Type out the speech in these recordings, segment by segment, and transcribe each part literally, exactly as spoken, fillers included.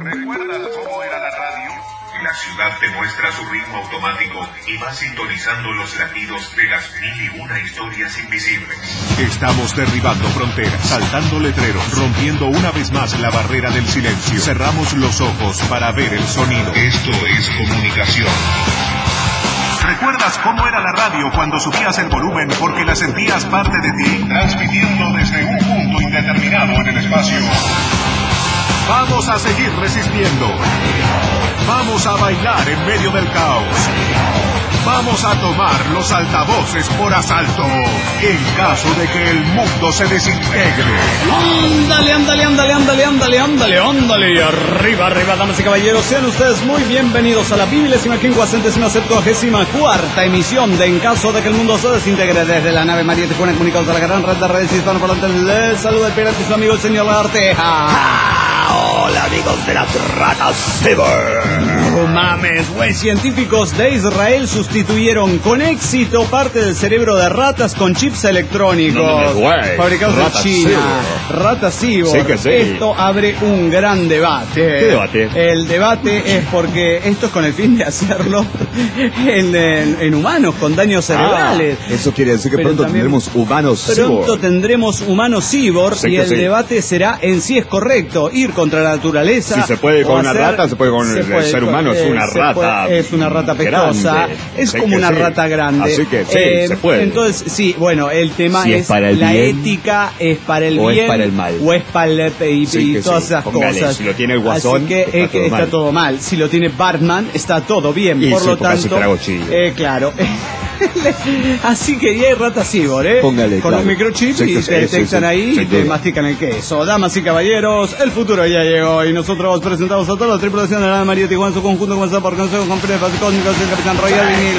¿Recuerdas cómo era la radio? La ciudad te muestra su ritmo automático y va sintonizando los latidos de las mil y una historias invisibles. Estamos derribando fronteras, saltando letreros, rompiendo una vez más la barrera del silencio. Cerramos los ojos para ver el sonido. Esto es comunicación. ¿Recuerdas cómo era la radio cuando subías el volumen porque la sentías parte de ti? Transmitiendo desde un punto indeterminado en el espacio. Vamos a seguir resistiendo. Vamos a bailar en medio del caos. Vamos a tomar los altavoces por asalto en caso de que el mundo se desintegre. Ándale, ándale, ándale, ándale, ándale, ándale, ándale. Y arriba, arriba, damas y caballeros, sean ustedes muy bienvenidos a la vigésima quincuagésima septuagésima cuarta emisión de En caso de que el mundo se desintegre desde la nave María Tijuana, comunicados a la gran red de redes hispanoparlantes. Les saluda el pirata y su amigo el señor Arteja. Hola amigos de las ratas Cyber. No mames, güey. Científicos de Israel sustituyeron con éxito parte del cerebro de ratas con chips electrónicos. No, no, no, fabricados Rata en China. Cyber. Rata Cyber. Sí que sí. Esto abre un gran debate. ¿Qué debate? El debate es porque esto es con el fin de hacerlo en, en, en humanos con daños cerebrales. Ah, eso quiere decir que Pero pronto también, tendremos humanos cyborg. Pronto tendremos humanos cyborg Sí y que el sí. debate será en si es correcto ir contra la naturaleza. Si se puede con o una hacer- rata, se puede con se el puede ser con- humano, es eh, una se rata puede- es una rata pestosa, grande. es Sí como que una sí. rata grande. Así que sí, Eh, se puede. Entonces, sí, bueno, el tema Si es, es para el la bien, ética es para el o es bien para el mal. o es para el y, Sí y que todas sí. esas Póngale, cosas. si lo tiene el Guasón, Así que, está es que todo está mal. todo mal. Si lo tiene Batman, está todo bien. Y Por sí, lo porque hace tanto, trago chido. eh, claro. Así que ya hay rata cyborg, ¿eh? Póngale, con claro. un microchip Sí, y que sí, te sí, detectan sí, ahí sin y te duda. mastican el queso. Damas y caballeros, el futuro ya llegó y nosotros presentamos a toda la tripulación de la nave María Tijuana en su conjunto, comenzado por Consejo con Pérez Cósmicos y el Capitán Royal Vinilo.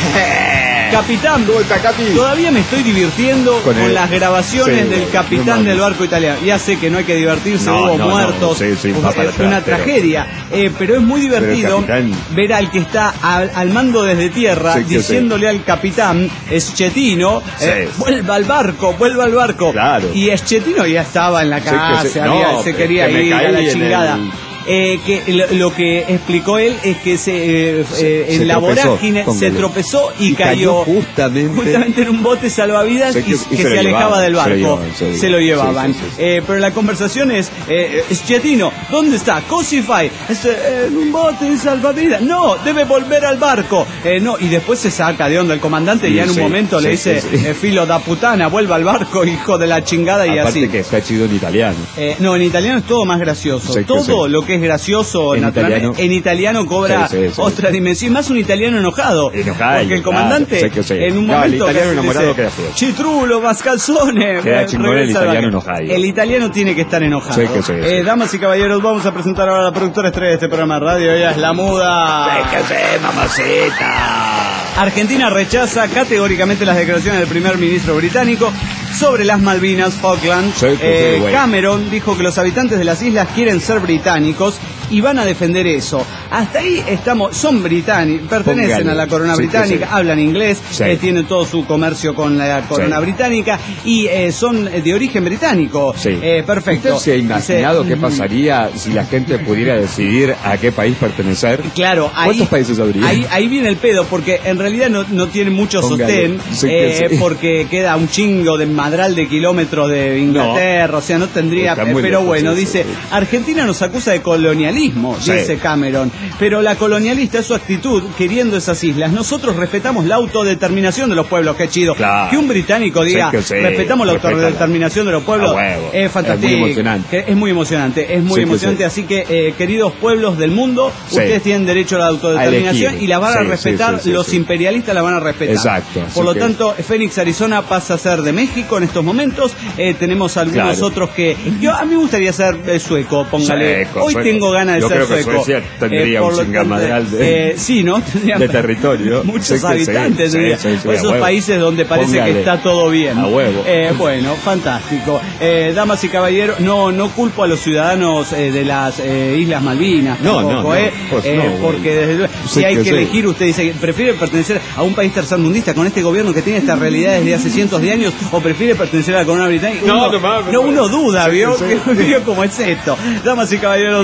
Capitán, todavía me estoy divirtiendo Con con, el- las grabaciones sí, del no capitán mames. del barco italiano. Ya sé que no hay que divertirse, No, hubo no, no, muertos, sí, sí, fue va para atrás, una pero- tragedia, eh, pero es muy divertido Pero el capitán- ver al que está al, al mando desde tierra Sí, que diciéndole al capitán Schettino, eh, Sí. vuelva al barco, vuelva al barco. Claro. Y Schettino ya estaba en la Sí, que casa, sí. había- No, se que quería me ir a caí la en chingada. el- Eh, que lo, lo que explicó él es que se, eh, Se- eh, en se la tropezó, vorágine se póngale. tropezó y, Y cayó cayó justamente- justamente en un bote salvavidas Sí, y, que- y que se se, lo alejaba llevaban, del se lo barco. llevaban, se lo Se lo llevaban. llevaban. Sí, sí, sí. Eh, pero la conversación es, eh, Schettino, ¿dónde está? Cosify, es, eh, en un bote salvavidas. No, debe volver al barco. Eh, no, y después se saca de onda el comandante Sí, y ya en un sí, momento le sí, dice, sí, sí. eh, filo da putana, vuelva al barco, hijo de la chingada, y Aparte así. que está chido en italiano. Eh, no, en italiano es todo más gracioso. Sí, que todo sí. lo que es gracioso En naturalmente, italiano. en italiano cobra Sí, sí, sí. otra dimensión. Más un italiano enojado. Enojado, porque el claro, comandante sí que sí. en un No, el momento italiano que enamorado dice, queda feo. Chitrulo, más calzones. Queda eh, chingón el regresa al italiano barco. enojado. El italiano tiene que estar enojado. Sí que sí, Eh, sí. damas y caballeros, vamos a presentar ahora a la productora estrella de este programa de radio. Ella es La Muda. ¿Qué sé, mamacita? Argentina rechaza categóricamente las declaraciones del primer ministro británico sobre las Malvinas, Falkland. Sí, que sí, Eh, güey. Cameron dijo que los habitantes de las islas quieren ser británicos y van a defender eso. Hasta ahí estamos, son británicos, pertenecen Póngale. a la corona Sí, que británica, sí. hablan inglés, Sí. eh, tienen todo su comercio con la corona Sí. británica y eh, son de origen británico. Sí. Eh, perfecto. ¿Usted se ha imaginado Dice, qué pasaría si la gente pudiera decidir a qué país pertenecer? Claro, ahí, ¿Cuántos países habría? Ahí, ahí viene el pedo, porque en realidad no, no tiene mucho Póngale. sostén, Sí que eh, sí. porque queda un chingo de madral de kilómetros de Inglaterra, o sea, no tendría... Está eh, muy pero lejos, bueno, sí, dice, sí, sí. Argentina nos acusa de colonialismo, Sí. dice Cameron, pero la colonialista es su actitud queriendo esas islas. Nosotros respetamos la autodeterminación de los pueblos, qué chido. Claro. Que un británico diga, Sí que sí, respetamos la respétala. autodeterminación de los pueblos, A huevo. es fantástico. Es muy emocionante. Que es muy emocionante, es muy Sí que emocionante, sí. así que, eh, queridos pueblos del mundo, Sí. ustedes tienen derecho a la autodeterminación A elegir. y la van a Sí, sí, respetar, sí, sí, los sí. imperialistas la van a respetar. Exacto, así Por lo que- tanto, Phoenix, Arizona pasa a ser de México en estos momentos. Eh, tenemos algunos Claro. otros que... Yo, a mí me gustaría ser eh, sueco, póngale. Sueco, Hoy sueco. tengo ganas de Yo ser creo que sueco. Suecia tendría por un lo chingamadral tanto, de- eh, sí, ¿no? Tendría de territorio. Muchos Sí que sí, habitantes. sí, tendría. sí, sí, Por a esos huevo. países donde parece Póngale. que está todo bien. A huevo. Eh, bueno, fantástico. Eh, damas y caballeros, no no culpo a los ciudadanos eh, de las eh, Islas Malvinas. No, no, tampoco, no, eh, pues eh, no, güey. porque desde luego, Sí si hay que que sí. elegir, usted dice, ¿prefiere pertenecer a un país tercermundista con este gobierno que tiene esta realidad desde hace cientos de años o prefiere pertenecer a la corona británica? No, uno, no mames, no, güey. uno duda, Sí, ¿vio? sí. ¿Vio cómo es esto? Damas y caballeros, vamos a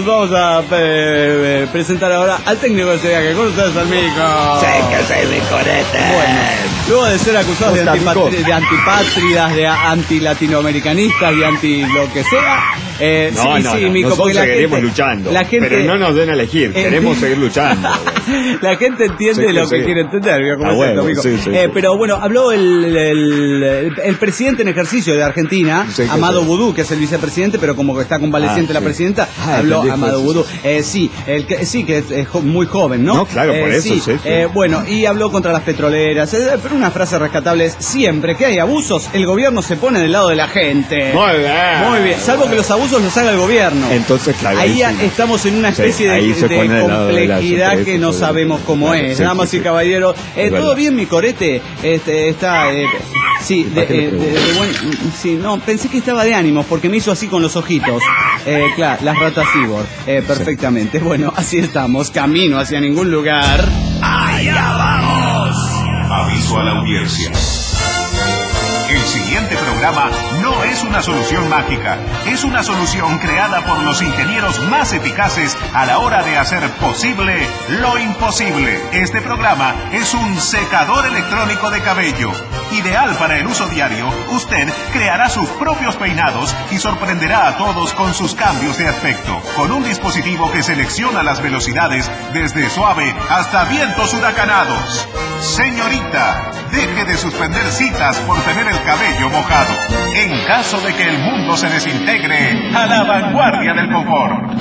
a eh, presentar ahora al técnico de este viaje. Con ustedes, al Mico. Sí, que soy mi corete. Bueno, luego de ser acusados de, antipatri de antipátridas, de antilatinoamericanistas y anti lo que sea. Eh, no, sí, no, sí, no. Mico, Nosotros la seguiremos gente, luchando. La gente, pero no nos den a elegir. Eh, Queremos seguir luchando. La gente entiende sí, lo sí. que quiere entender, ¿vio? Como ah, es bueno, esto, Mico. sí, sí, eh, sí. Pero bueno, habló el, el, el, el presidente en ejercicio de Argentina, sí, Amado sí. Vudú, que es el vicepresidente, pero como que está convaleciente ah, la sí. presidenta, ah, habló Amado eso, Vudú. Sí, eh, sí, el que, sí, que es, es muy joven, ¿no? No, claro, por eh, eso, sí. sí. sí. Eh, bueno, y habló contra las petroleras, eh, pero una frase rescatable es: siempre que hay abusos, el gobierno se pone del lado de la gente. Muy bien. Muy bien, salvo que los abusos los haga el gobierno. Entonces, claro. Ahí sí. estamos en una especie sí, de, de complejidad de que no sabemos cómo es. Sí, Damas sí, y sí. caballeros, eh, Es ¿todo verdad. bien, mi corete? Este, está... Eh, sí, de, ¿Para qué le eh, de- pregunto? de buen- sí, no, pensé que estaba de ánimos porque me hizo así con los ojitos. Eh, claro, las ratas Cibor, eh, perfectamente. Bueno, así estamos, camino hacia ningún lugar. ¡Allá vamos! Aviso a la audiencia. El siguiente programa no es una solución mágica, es una solución creada por los ingenieros más eficaces a la hora de hacer posible lo imposible. Este programa es un secador electrónico de cabello. Ideal para el uso diario, usted creará sus propios peinados y sorprenderá a todos con sus cambios de aspecto. Con un dispositivo que selecciona las velocidades desde suave hasta vientos huracanados. Señorita, deje de suspender citas por tener el cabello mojado. En caso de que el mundo se desintegre, a la vanguardia del confort.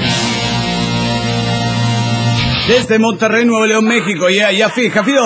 Desde Monterrey, Nuevo León, México, ya, ya, fija, fido.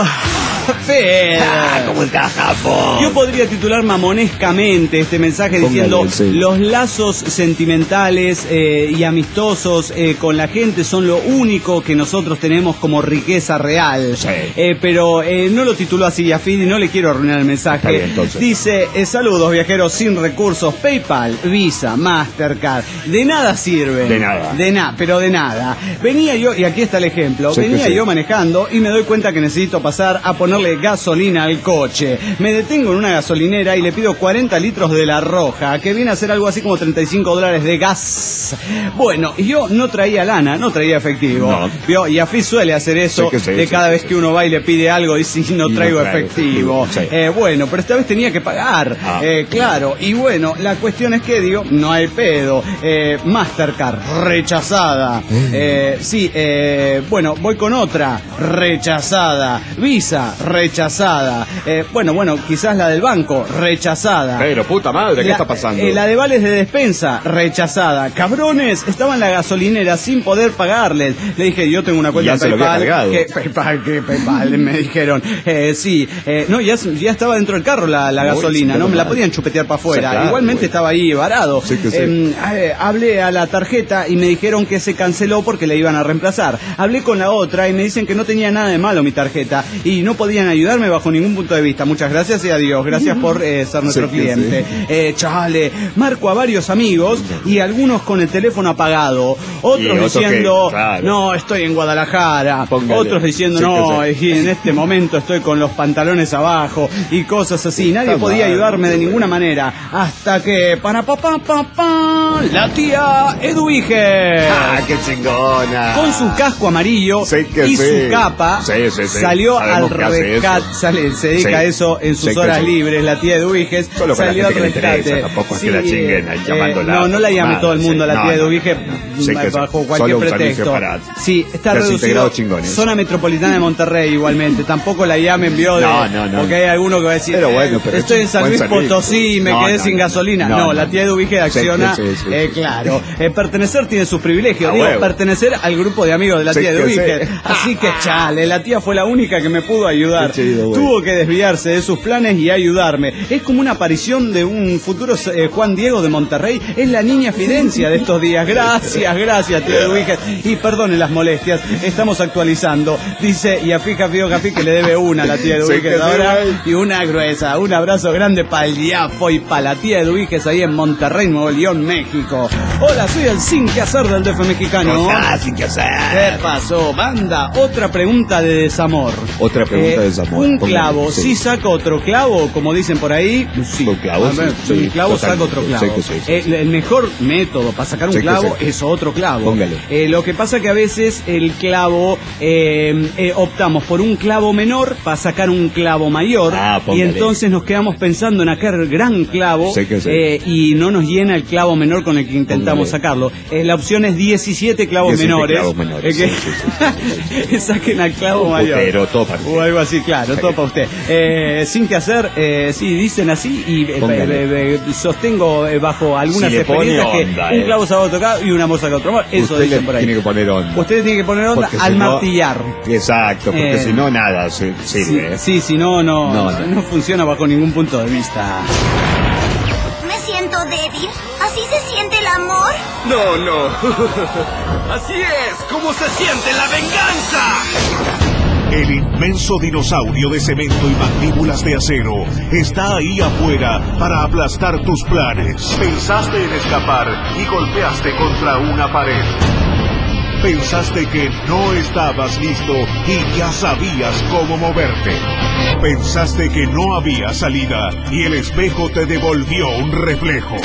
Fe. Ah, como el cajapo. Yo podría titular mamonescamente este mensaje Póngale, diciendo: sí. los lazos sentimentales eh, y amistosos eh, con la gente son lo único que nosotros tenemos como riqueza real. Sí. Eh, pero eh, no lo tituló así Yafid y no le quiero arruinar el mensaje. Está bien, entonces. Dice: eh, saludos viajeros sin recursos, PayPal, Visa, Mastercard. De nada sirve. De nada. De nada, pero de nada. Venía yo, y aquí está el ejemplo, Sí, venía que sí. yo manejando y me doy cuenta que necesito pasar a ponerle gasolina al coche. Me detengo en una gasolinera y le pido cuarenta litros de la roja, que viene a ser algo así como treinta y cinco dólares de gas. Bueno, yo no traía lana, no traía efectivo. No. ¿Vio? Y Afí suele hacer eso, Sí que sí, de sí, cada sí, vez sí. que uno va y le pide algo y si no Y no traigo trae efectivo. efectivo, sí. Eh, bueno, pero esta vez tenía que pagar. Ah. Eh, claro, y bueno, la cuestión es que digo, no hay pedo. Eh, Mastercard, rechazada. Eh, sí, eh, bueno, voy con otra, rechazada. Visa, rechazada. Eh, bueno, bueno, quizás la del banco, rechazada. Pero puta madre, ¿qué La- está pasando? eh, la de vales de despensa, rechazada. Cabrones, estaba en la gasolinera sin poder pagarles. Le dije, yo tengo una cuenta Ya en se lo había PayPal. cargado. Que, PayPal, que PayPal, me dijeron. Eh, sí, eh, no, ya, ya estaba dentro del carro la, la Uy, gasolina, sí, no me la mal. podían chupetear para afuera. Sí, claro, Igualmente güey. estaba ahí varado. Sí que sí. Eh, eh, hablé a la tarjeta y me dijeron que se canceló porque la iban a reemplazar. Hablé con la otra y me dicen que no tenía nada de malo mi tarjeta y no podían ayudarme bajo ningún punto de vista. Muchas gracias y adiós. Gracias por eh, ser nuestro Sí que cliente. sí. Eh, chale, marco a varios amigos y algunos con el teléfono apagado. Y Otros otros diciendo, que, claro. no, estoy en Guadalajara. Póngale. Otros diciendo, Sí que no, sí. y en este momento estoy con los pantalones abajo y cosas así. Nadie Está podía mal, ayudarme de qué ninguna bueno. manera. Hasta que, para pa pa pa pa, la tía Eduige. ¡Ah, qué chingona! Con su casco amarillo Sí que y sí. su capa, Sí, sí, sí. salió Sabemos al que hace rescate, eso. sale, se dedica Sí. a eso en sus Sí que horas sí. libres, la tía Eduviges, Solo con la salió gente al que le interesa, rescate. tampoco es que la chinguen ahí llamándola no, no la llame nada, todo el mundo, sí. la No, tía no. Eduviges, Sí que sí. bajo cualquier Solo un servicio pretexto. para Sí, está reducido. desintegrados chingones. Zona metropolitana de Monterrey igualmente, tampoco la llamen, vio, de, No, no, no. porque hay alguno que va a decir, Pero bueno, pero estoy es en San buen Luis servicio. Potosí y me No, quedé no, sin no. gasolina. No, No, la no. tía Eduviges Sí, acciona, sí, sí, eh, sí. claro. Eh, pertenecer tiene sus privilegios, A digo, huevo. pertenecer al grupo de amigos de la Sí tía que Eduviges. sí. Así que chale, la tía fue la única que me pudo ayudar. Qué chido, güey. Tuvo que desviarse de sus planes y ayudarme. Es como una aparición de un futuro eh, Juan Diego de Monterrey. Es la niña Fidencia de estos días. Gracias, gracias, tía Eduviges. Y perdone las molestias, estamos actualizando. Dice, y a fija Fío Café que le debe una a la tía Sí Eduviges que sí, ahora. güey. Y una gruesa. Un abrazo grande para el Diafo y para la tía Eduviges ahí en Monterrey, Nuevo León, México. Hola, soy el Sin Que Hacer del D F mexicano. Cosas sin que ¿Qué hacer. pasó, banda? Otra pregunta de desamor. Otra pregunta Eh, de Zamora. Un póngale, clavo, sí. si saca otro clavo, como dicen por ahí, sí. Un clavo, A ver, sí, un sí, clavo saca totalmente. otro clavo. Sí, sí, sí, el, el mejor método para sacar un Sí, clavo sí. es otro clavo. Póngale. Eh, lo que pasa que a veces el clavo, eh, eh, optamos por un clavo menor para sacar un clavo mayor, Ah, y póngale. entonces nos quedamos pensando en aquel gran clavo, Sí, que sí. eh, y no nos llena el clavo menor con el que intentamos Póngale. sacarlo. Eh, la opción es diecisiete clavos diecisiete menores. clavos menores, eh, que sí, sí, sí, saquen al clavo Un mayor. putero, todo para usted. O algo así, claro, todo para usted. Eh, sin que hacer, eh, sí, dicen así, y eh, Póngale. eh, eh, sostengo eh, bajo algunas Si le pone experiencias onda, que un eh. clavo saca otro clavo y una moza saca otro clavo. Eso Usted dicen le por ahí. tiene que poner onda. Usted tiene que poner onda Porque al si no- martillar. Exacto, porque Eh, si no, nada se- Sí, sirve. ¿eh? sí, si no, no, No, no, no. funciona bajo ningún punto de vista. Me siento débil. ¿Así se siente el amor? No, no. Así es como se siente la venganza. El inmenso dinosaurio de cemento y mandíbulas de acero está ahí afuera para aplastar tus planes. Pensaste en escapar y golpeaste contra una pared. Pensaste que no estabas listo y ya sabías cómo moverte. Pensaste que no había salida y el espejo te devolvió un reflejo.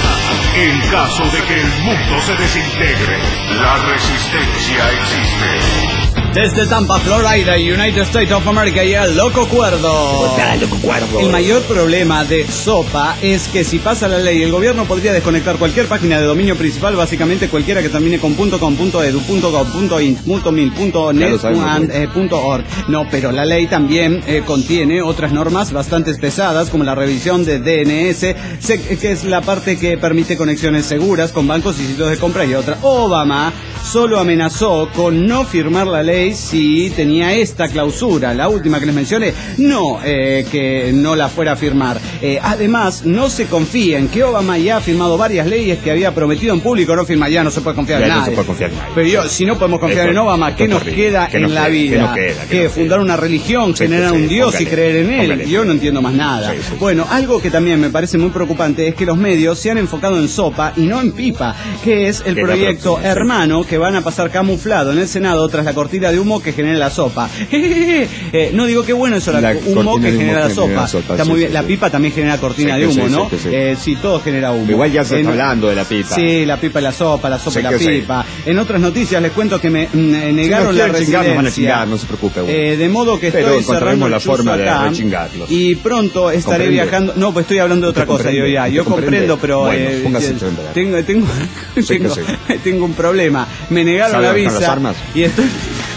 En caso de que el mundo se desintegre, la resistencia existe. Desde Tampa, Florida, United States of America, y el Loco Cuerdo. Ya, loco cuervo. El mayor problema de Sopa es que si pasa la ley, el gobierno podría desconectar cualquier página de dominio principal, básicamente cualquiera que termine con .com, .edu, .gov, .int, .mil, Ya lo sabemos, .net, güey. eh, .org. No, pero la ley también eh, contiene otras normas bastante pesadas, como la revisión de D N S, se- que es la parte que permite conexiones seguras con bancos y sitios de compra, y otra. Obama solo amenazó con no firmar la ley si tenía esta clausura, la última que les mencioné, no eh, que no la fuera a firmar. Eh, además, no se confía en que Obama ya ha firmado varias leyes que había prometido en público no firmar. Ya no se puede confiar Ya en no nadie. se puede confiar en nadie. Pero yo, si no podemos confiar Esto- en Obama, esto ¿qué es nos horrible. queda ¿Qué en nos la queda? vida? ¿Qué nos queda? ¿Qué ¿Qué? nos Fundar queda? una religión, Sí, generar sí, un Dios póngale, y creer en él. póngale. Yo no entiendo más nada. Sí, sí. Bueno, algo que también me parece muy preocupante es que los medios se han enfocado en Sopa y no en Pipa, que es el Que es la proyecto próxima, sí. hermano que van a pasar camuflado en el Senado tras la cortina de humo que genera la sopa. Eh, no digo qué bueno eso, la, La humo cortina que de humo genera la que sopa. genera la sopa, Está sí, muy sí, bien. La sí. pipa también genera cortina Sí, de que humo, sí, ¿no? sí, que sí. Eh, sí, todo genera humo. Igual ya se Eh, está no- hablando de la pipa. Sí, la pipa y la sopa, la sopa Sí y la que sí. pipa. En otras noticias les cuento que me mm, eh, negaron Si la nos quieren chingar, residencia. nos van a chingar, no se preocupe, güey. Eh, de modo que Pero estoy encontraremos cerrando el la chuzo forma de acá, rechingarlos. y pronto estaré ¿Comprende? viajando. No, pues estoy hablando de otra ¿Usted cosa yo comprende? ya. Yo ¿Usted comprendo, comprende? pero Bueno, eh, póngase eh, en frente. tengo tengo Sí, que tengo, sí. tengo un problema. Me negaron ¿Sabe la dónde están visa las armas? y estoy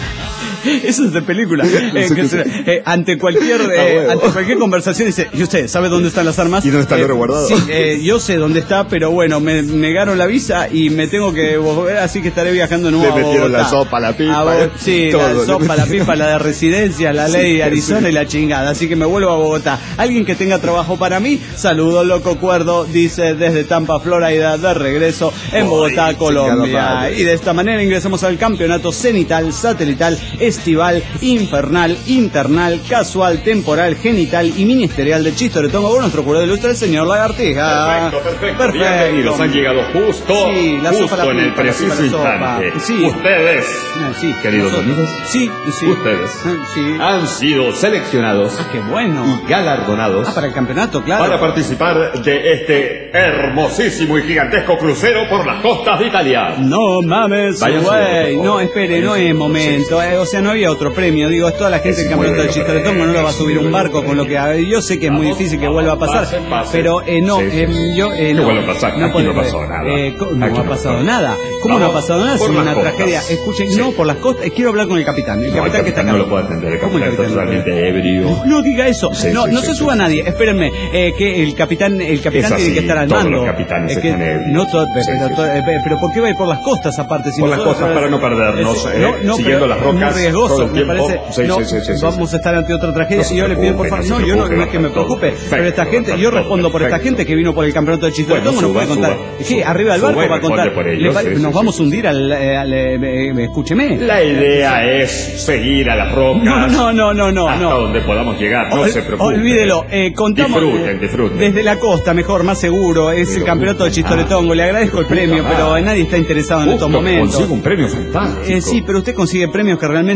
eso es de película. Eh, Sí, que sí, se- sí. eh, ante cualquier Ah, eh, huevo. ante cualquier conversación dice, ¿y usted sabe dónde están las armas? ¿Y dónde está el Eh, oro guardado? Sí, eh, yo sé dónde está, pero bueno, me negaron la visa y me tengo que volver, así que estaré viajando de nuevo Le a metieron la Bogotá. sopa, la pipa, A Bo- eh, sí, todo. la sopa, la pipa, la de residencia, la ley de Sí, Arizona sí. y la chingada. Así que me vuelvo a Bogotá. Alguien que tenga trabajo para mí, saludo loco cuerdo, dice desde Tampa, Florida, de regreso en Bogotá, Ay, Colombia. chingada madre. Y de esta manera ingresamos al campeonato cenital, satelital, estival, infernal, internal, casual, temporal, genital y ministerial de Chistoretongo con nuestro cura de ilustre, el señor Lagartija. Perfecto, bienvenidos. Han llegado justo, Sí, la justo sopa, la en el pipa, la preciso sopa, la sopa. instante. Sí. Ustedes, Ah, sí, queridos nosotros. amigos, Sí, sí. ustedes Ah, sí. han sido seleccionados Ah, qué bueno. y galardonados Ah, para el campeonato, claro. para participar de este hermosísimo y gigantesco crucero por las costas de Italia. No mames, Váyanse, güey. por No, favor. espere, no Váyanse. es momento. eh, o sea, no había otro premio. Digo, es toda la gente Es del campeonato del muy Chistoretongo, no lo va a subir un barco con lo que... a ver, yo sé que es muy Vamos, difícil que vamos, vuelva a pasar, pase, pase. pero eh, no, Sí, sí, eh, sí. yo... Eh, Que no, vuelva a pasar. Aquí puede- no pasó nada. eh, co- no Aquí ha no pasado pasó. nada. ¿Cómo no ha Vamos, pasado nada? Es por una las costas. tragedia. Escuchen, Sí. no, por las costas. eh, Quiero hablar con el capitán. El No, capitán el que está capitán acá. no lo puede atender. El ¿Cómo capitán está capitán? totalmente ebrio. No diga eso. Sí, no, sí, no sí, se sí, suba sí. nadie. Espérenme, eh, que el capitán, el capitán Es tiene que así, estar al todos mando. los capitanes Es que están ebrios. no todo, Sí, pero, sí, todo- sí. eh, pero ¿por qué va a ir por las costas aparte? Si Por las nosotros- costas para no perdernos, Eh, eh, no, no, siguiendo pero las rocas muy todo riesgoso, el me tiempo. parece. Sí, no, sí, sí, sí, sí, vamos sí. a estar ante otra tragedia. No se y yo le pido por preocupe, favor, no no, se yo no, preocupe, no es que me va a estar todo preocupe, perfecto, pero esta va a gente, estar yo todo respondo por esta perfecto. gente que vino por el campeonato de Chistoretongo, Bueno, nos puede suba, contar. suba, ¿Qué? suba, Arriba del suba barco y va a contar. responde por ellos, Le pa- sí, Nos sí, vamos sí. a hundir al, eh, al, eh, eh, escúcheme. La idea es seguir a las rocas. No, no, no, no, no, hasta no. donde podamos llegar. No Ol- se preocupe. Olvídelo, eh, contamos Disfruten, eh, disfruten. desde la costa, mejor, más seguro, es Pero el campeonato de puta Chistoretongo. Le agradezco el madre, premio, puta pero madre. nadie está interesado en estos Justo momentos. consigo un premio fantástico. Eh, sí, pero usted consigue premios que realmente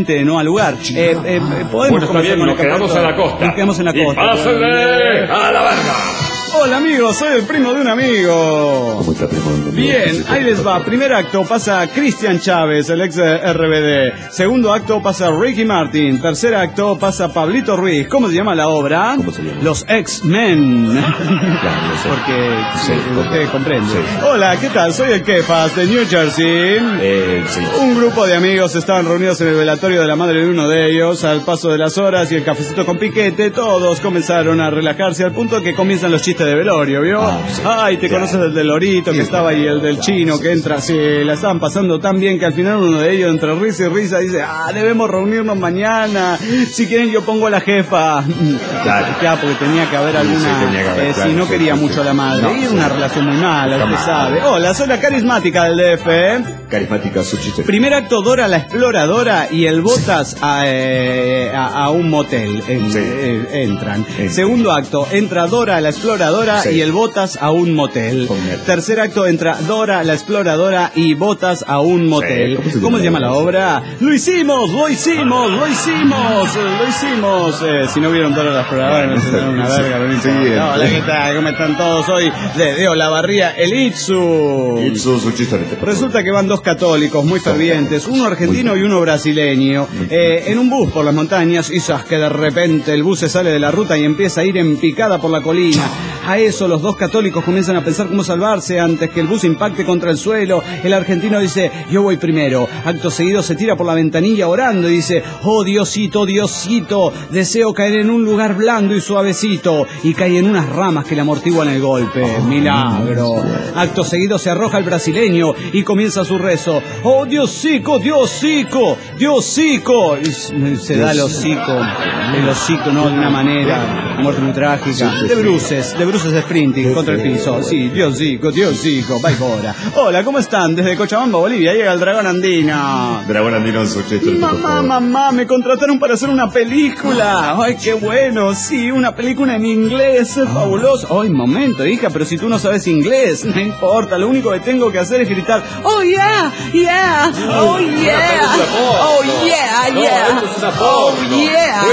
obviamente no al lugar. Eh, eh, podemos bueno, está bien, con nos el quedamos en la costa. Nos quedamos en la Y costa. pásenle a la verga. Hola amigos, soy el primo de un amigo. ¿Cómo está, primo? Bien, ahí les va. Primer acto pasa Cristian Chávez, el ex de R B D. Segundo acto pasa Ricky Martin. Tercer acto pasa Pablito Ruiz. ¿Cómo se llama la obra? ¿Cómo se llama? Los X-Men. Claro, no sé. Porque Sí, usted comprende. sí. Hola, ¿qué tal? Soy el Kefas de New Jersey. Eh, sí. Un grupo de amigos estaban reunidos en el velatorio de la madre de uno de ellos. Al paso de las horas y el cafecito con piquete, todos comenzaron a relajarse al punto que comienzan los chistes de velorio, ¿vio? Ah, sí. Ay, te Claro. conoces el del Lorito que estaba ahí, el del chino que entra, sí, la estaban pasando tan bien que al final uno de ellos, entre risa y risa, dice, ah, debemos reunirnos mañana, si quieren yo pongo a la jefa. Claro. Claro, porque tenía que haber Sí, alguna, sí, tenía que haber, eh, claro, si no sí, quería sí, mucho sí. a la madre, No, y era sí. una relación muy mala, Está usted mal. sabe. Hola, soy la carismática del D F, ¿eh? Carismática, su chiste. Primer acto, Dora la exploradora y el Botas a, eh, a, a un motel. En- Sí. eh, entran. Sí. Segundo acto, entra Dora la exploradora Sí. y el Botas a un motel. Con él. Tercer acto, entra Dora la exploradora y Botas a un motel. ¿Cómo se ¿Cómo se llama llama la obra? ¡Lo hicimos! ¡Lo hicimos! ¡Lo hicimos! ¡Lo hicimos! Eh, si no vieron Dora la exploradora, no se dan una verga. no Sí, importa. Hola, sí. ¿qué tal? ¿Cómo están todos hoy? Desde Olavarría, el Itzu. Y su, su chiste. Resulta que van dos católicos muy fervientes, uno argentino y uno brasileño, eh, en un bus por las montañas, y sabes que de repente el bus se sale de la ruta y empieza a ir en picada por la colina. A eso los dos católicos comienzan a pensar cómo salvarse antes que el bus impacte contra el suelo. El argentino dice, yo voy primero. Acto seguido se tira por la ventanilla orando y dice, oh Diosito, Diosito, deseo caer en un lugar blando y suavecito. Y cae en unas ramas que le amortiguan el golpe. Milagro. Acto seguido se arroja el brasileño y comienza su rezo. Oh Diosico, Diosico, Diosico. Y se da el hocico, el hocico, no, de una manera, muerte muy trágica. De bruces, de bruces de sprinting contra el piso. Sí, Diosico, Diosico, va y fora. Hola, ¿cómo están? Desde Cochabamba, Bolivia, llega el dragón andino. Dragón andino, su chiste. Mamá, mamá, me contrataron para hacer una película. Ay, qué bueno, sí, una película en inglés, es fabuloso. Ay, momento, hija, pero si tú no sabes inglés, no importa, lo único que tengo que hacer es gritar, oh yeah, yeah, oh yeah, oh yeah, yeah, oh yeah,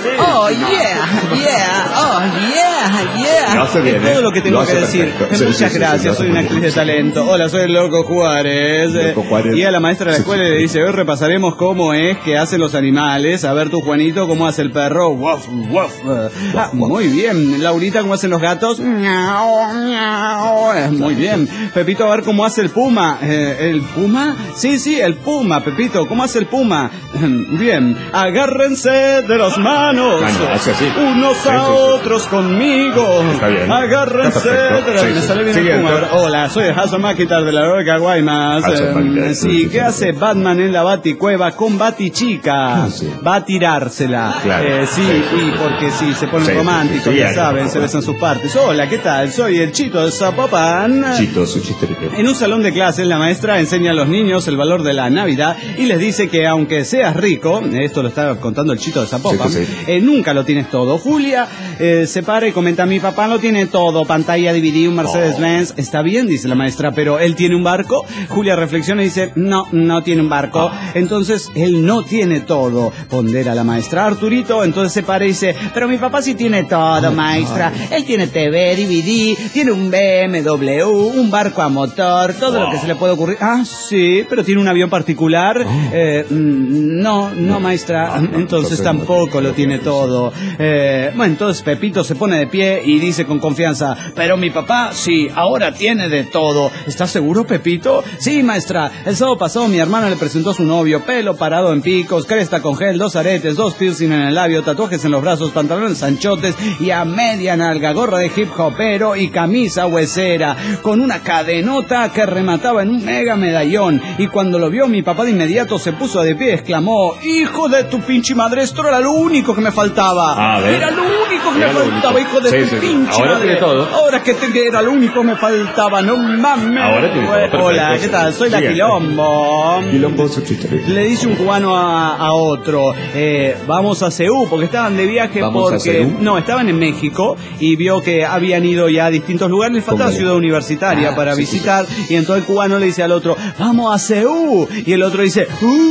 oh yeah, yeah, oh yeah, yeah. Lo hace bien, Es todo ¿eh? lo que tengo Lo hace que decir. perfecto. Sí, Muchas sí, sí, sí, gracias, lo soy hace una muy actriz bien. de talento. Hola, soy el Loco Juárez. Loco Juárez. Y a la maestra de la escuela le dice, hoy repasaremos cómo es que hacen los animales. A ver tu Juanito, cómo hace el perro. Waf, waf. Ah, muy bien. Laurita, ¿cómo hacen los gatos? Miau, miau. Eh, Muy bien. Pepito, a ver cómo hace el puma. Eh, ¿El puma? Sí, sí, el puma, Pepito. ¿Cómo hace el puma? Bien. Agárrense de las manos. Ah, no, hace así. Unos Sí, a sí, sí. otros conmigo. Está bien. Agárrense Está perfecto. de las... Sí, Me sí. sale bien el Siguiente. puma. Hola, soy Hassan Makitar de la Roca Guaymas. Hassan Makitar, Eh, sí, sí, sí, ¿qué sí, hace sí. Batman en la Baticueva con Batichica? Ah, sí. Va a tirársela. Claro. Eh, sí, Sí, sí, y sí. porque sí, se ponen Sí, sí, románticos, sí, sí, ya sí. saben, se besan sus partes. Hola, ¿qué tal? Soy el Chito de Zapopan. Chito, su chiste. En un salón de clases, la maestra enseña a los niños el valor de la Navidad y les dice que aunque seas rico, esto lo está contando el Chito de Zapopan, Sí, sí. eh, nunca lo tienes todo. Julia eh, se para y comenta, mi papá lo tiene todo, pantalla D V D, un Mercedes-Benz. Está bien, dice la maestra, pero ¿él tiene un barco? Julia reflexiona y dice, no, no tiene un barco. Entonces, él no tiene todo. Pondera la maestra. Arturito entonces se para y dice, pero mi papá sí tiene todo, maestra. Él tiene T V, D V D, tiene un B M W, un barco a motor, todo lo que se le puede ocurrir. Ah, sí, pero tiene un avión particular. Eh, mm, no, no, maestra. Entonces entonces tampoco no. lo tiene todo. Eh, bueno, entonces Pepito se pone de pie y dice con confianza, pero mi papá sí, ahora tiene de todo. ¿Estás seguro, Pepito? Sí, maestra. El sábado pasado mi hermana le presentó a su novio, pelo parado en picos, cresta con gel, dos aretes, dos piercing en el labio, tatuajes en los brazos, pantalones anchotes y a media nalga, gorra de hip hopero y camisa huesera, con una cadenota que remataba en un mega medallón. Y cuando lo vio mi papá de inmediato se puso de pie y exclamó, hijo de tu pinche madre, esto era lo único que me faltaba. A ver. Era lo único que Era me lo faltaba, único. hijo de Sí, tu sí, sí. pinche Ahora madre. tiene todo. Ahora que te, que era lo único que me faltaba, no mames. Ahora tiene todo, perfecto. Hola, ¿qué tal? Soy la Siguiente. Quilombo. Quilombo, su chiste. Le dice un cubano a, a otro, eh, vamos a Ceú, porque estaban de viaje ¿Vamos a porque... Ceú? No, estaban en México y vio que habían ido ya a distintos lugares, les faltaba ¿Cómo? ciudad universitaria Ah, para sí, sí, visitar, y entonces el cubano le dice al otro, vamos a Ceú, y el otro dice, uh,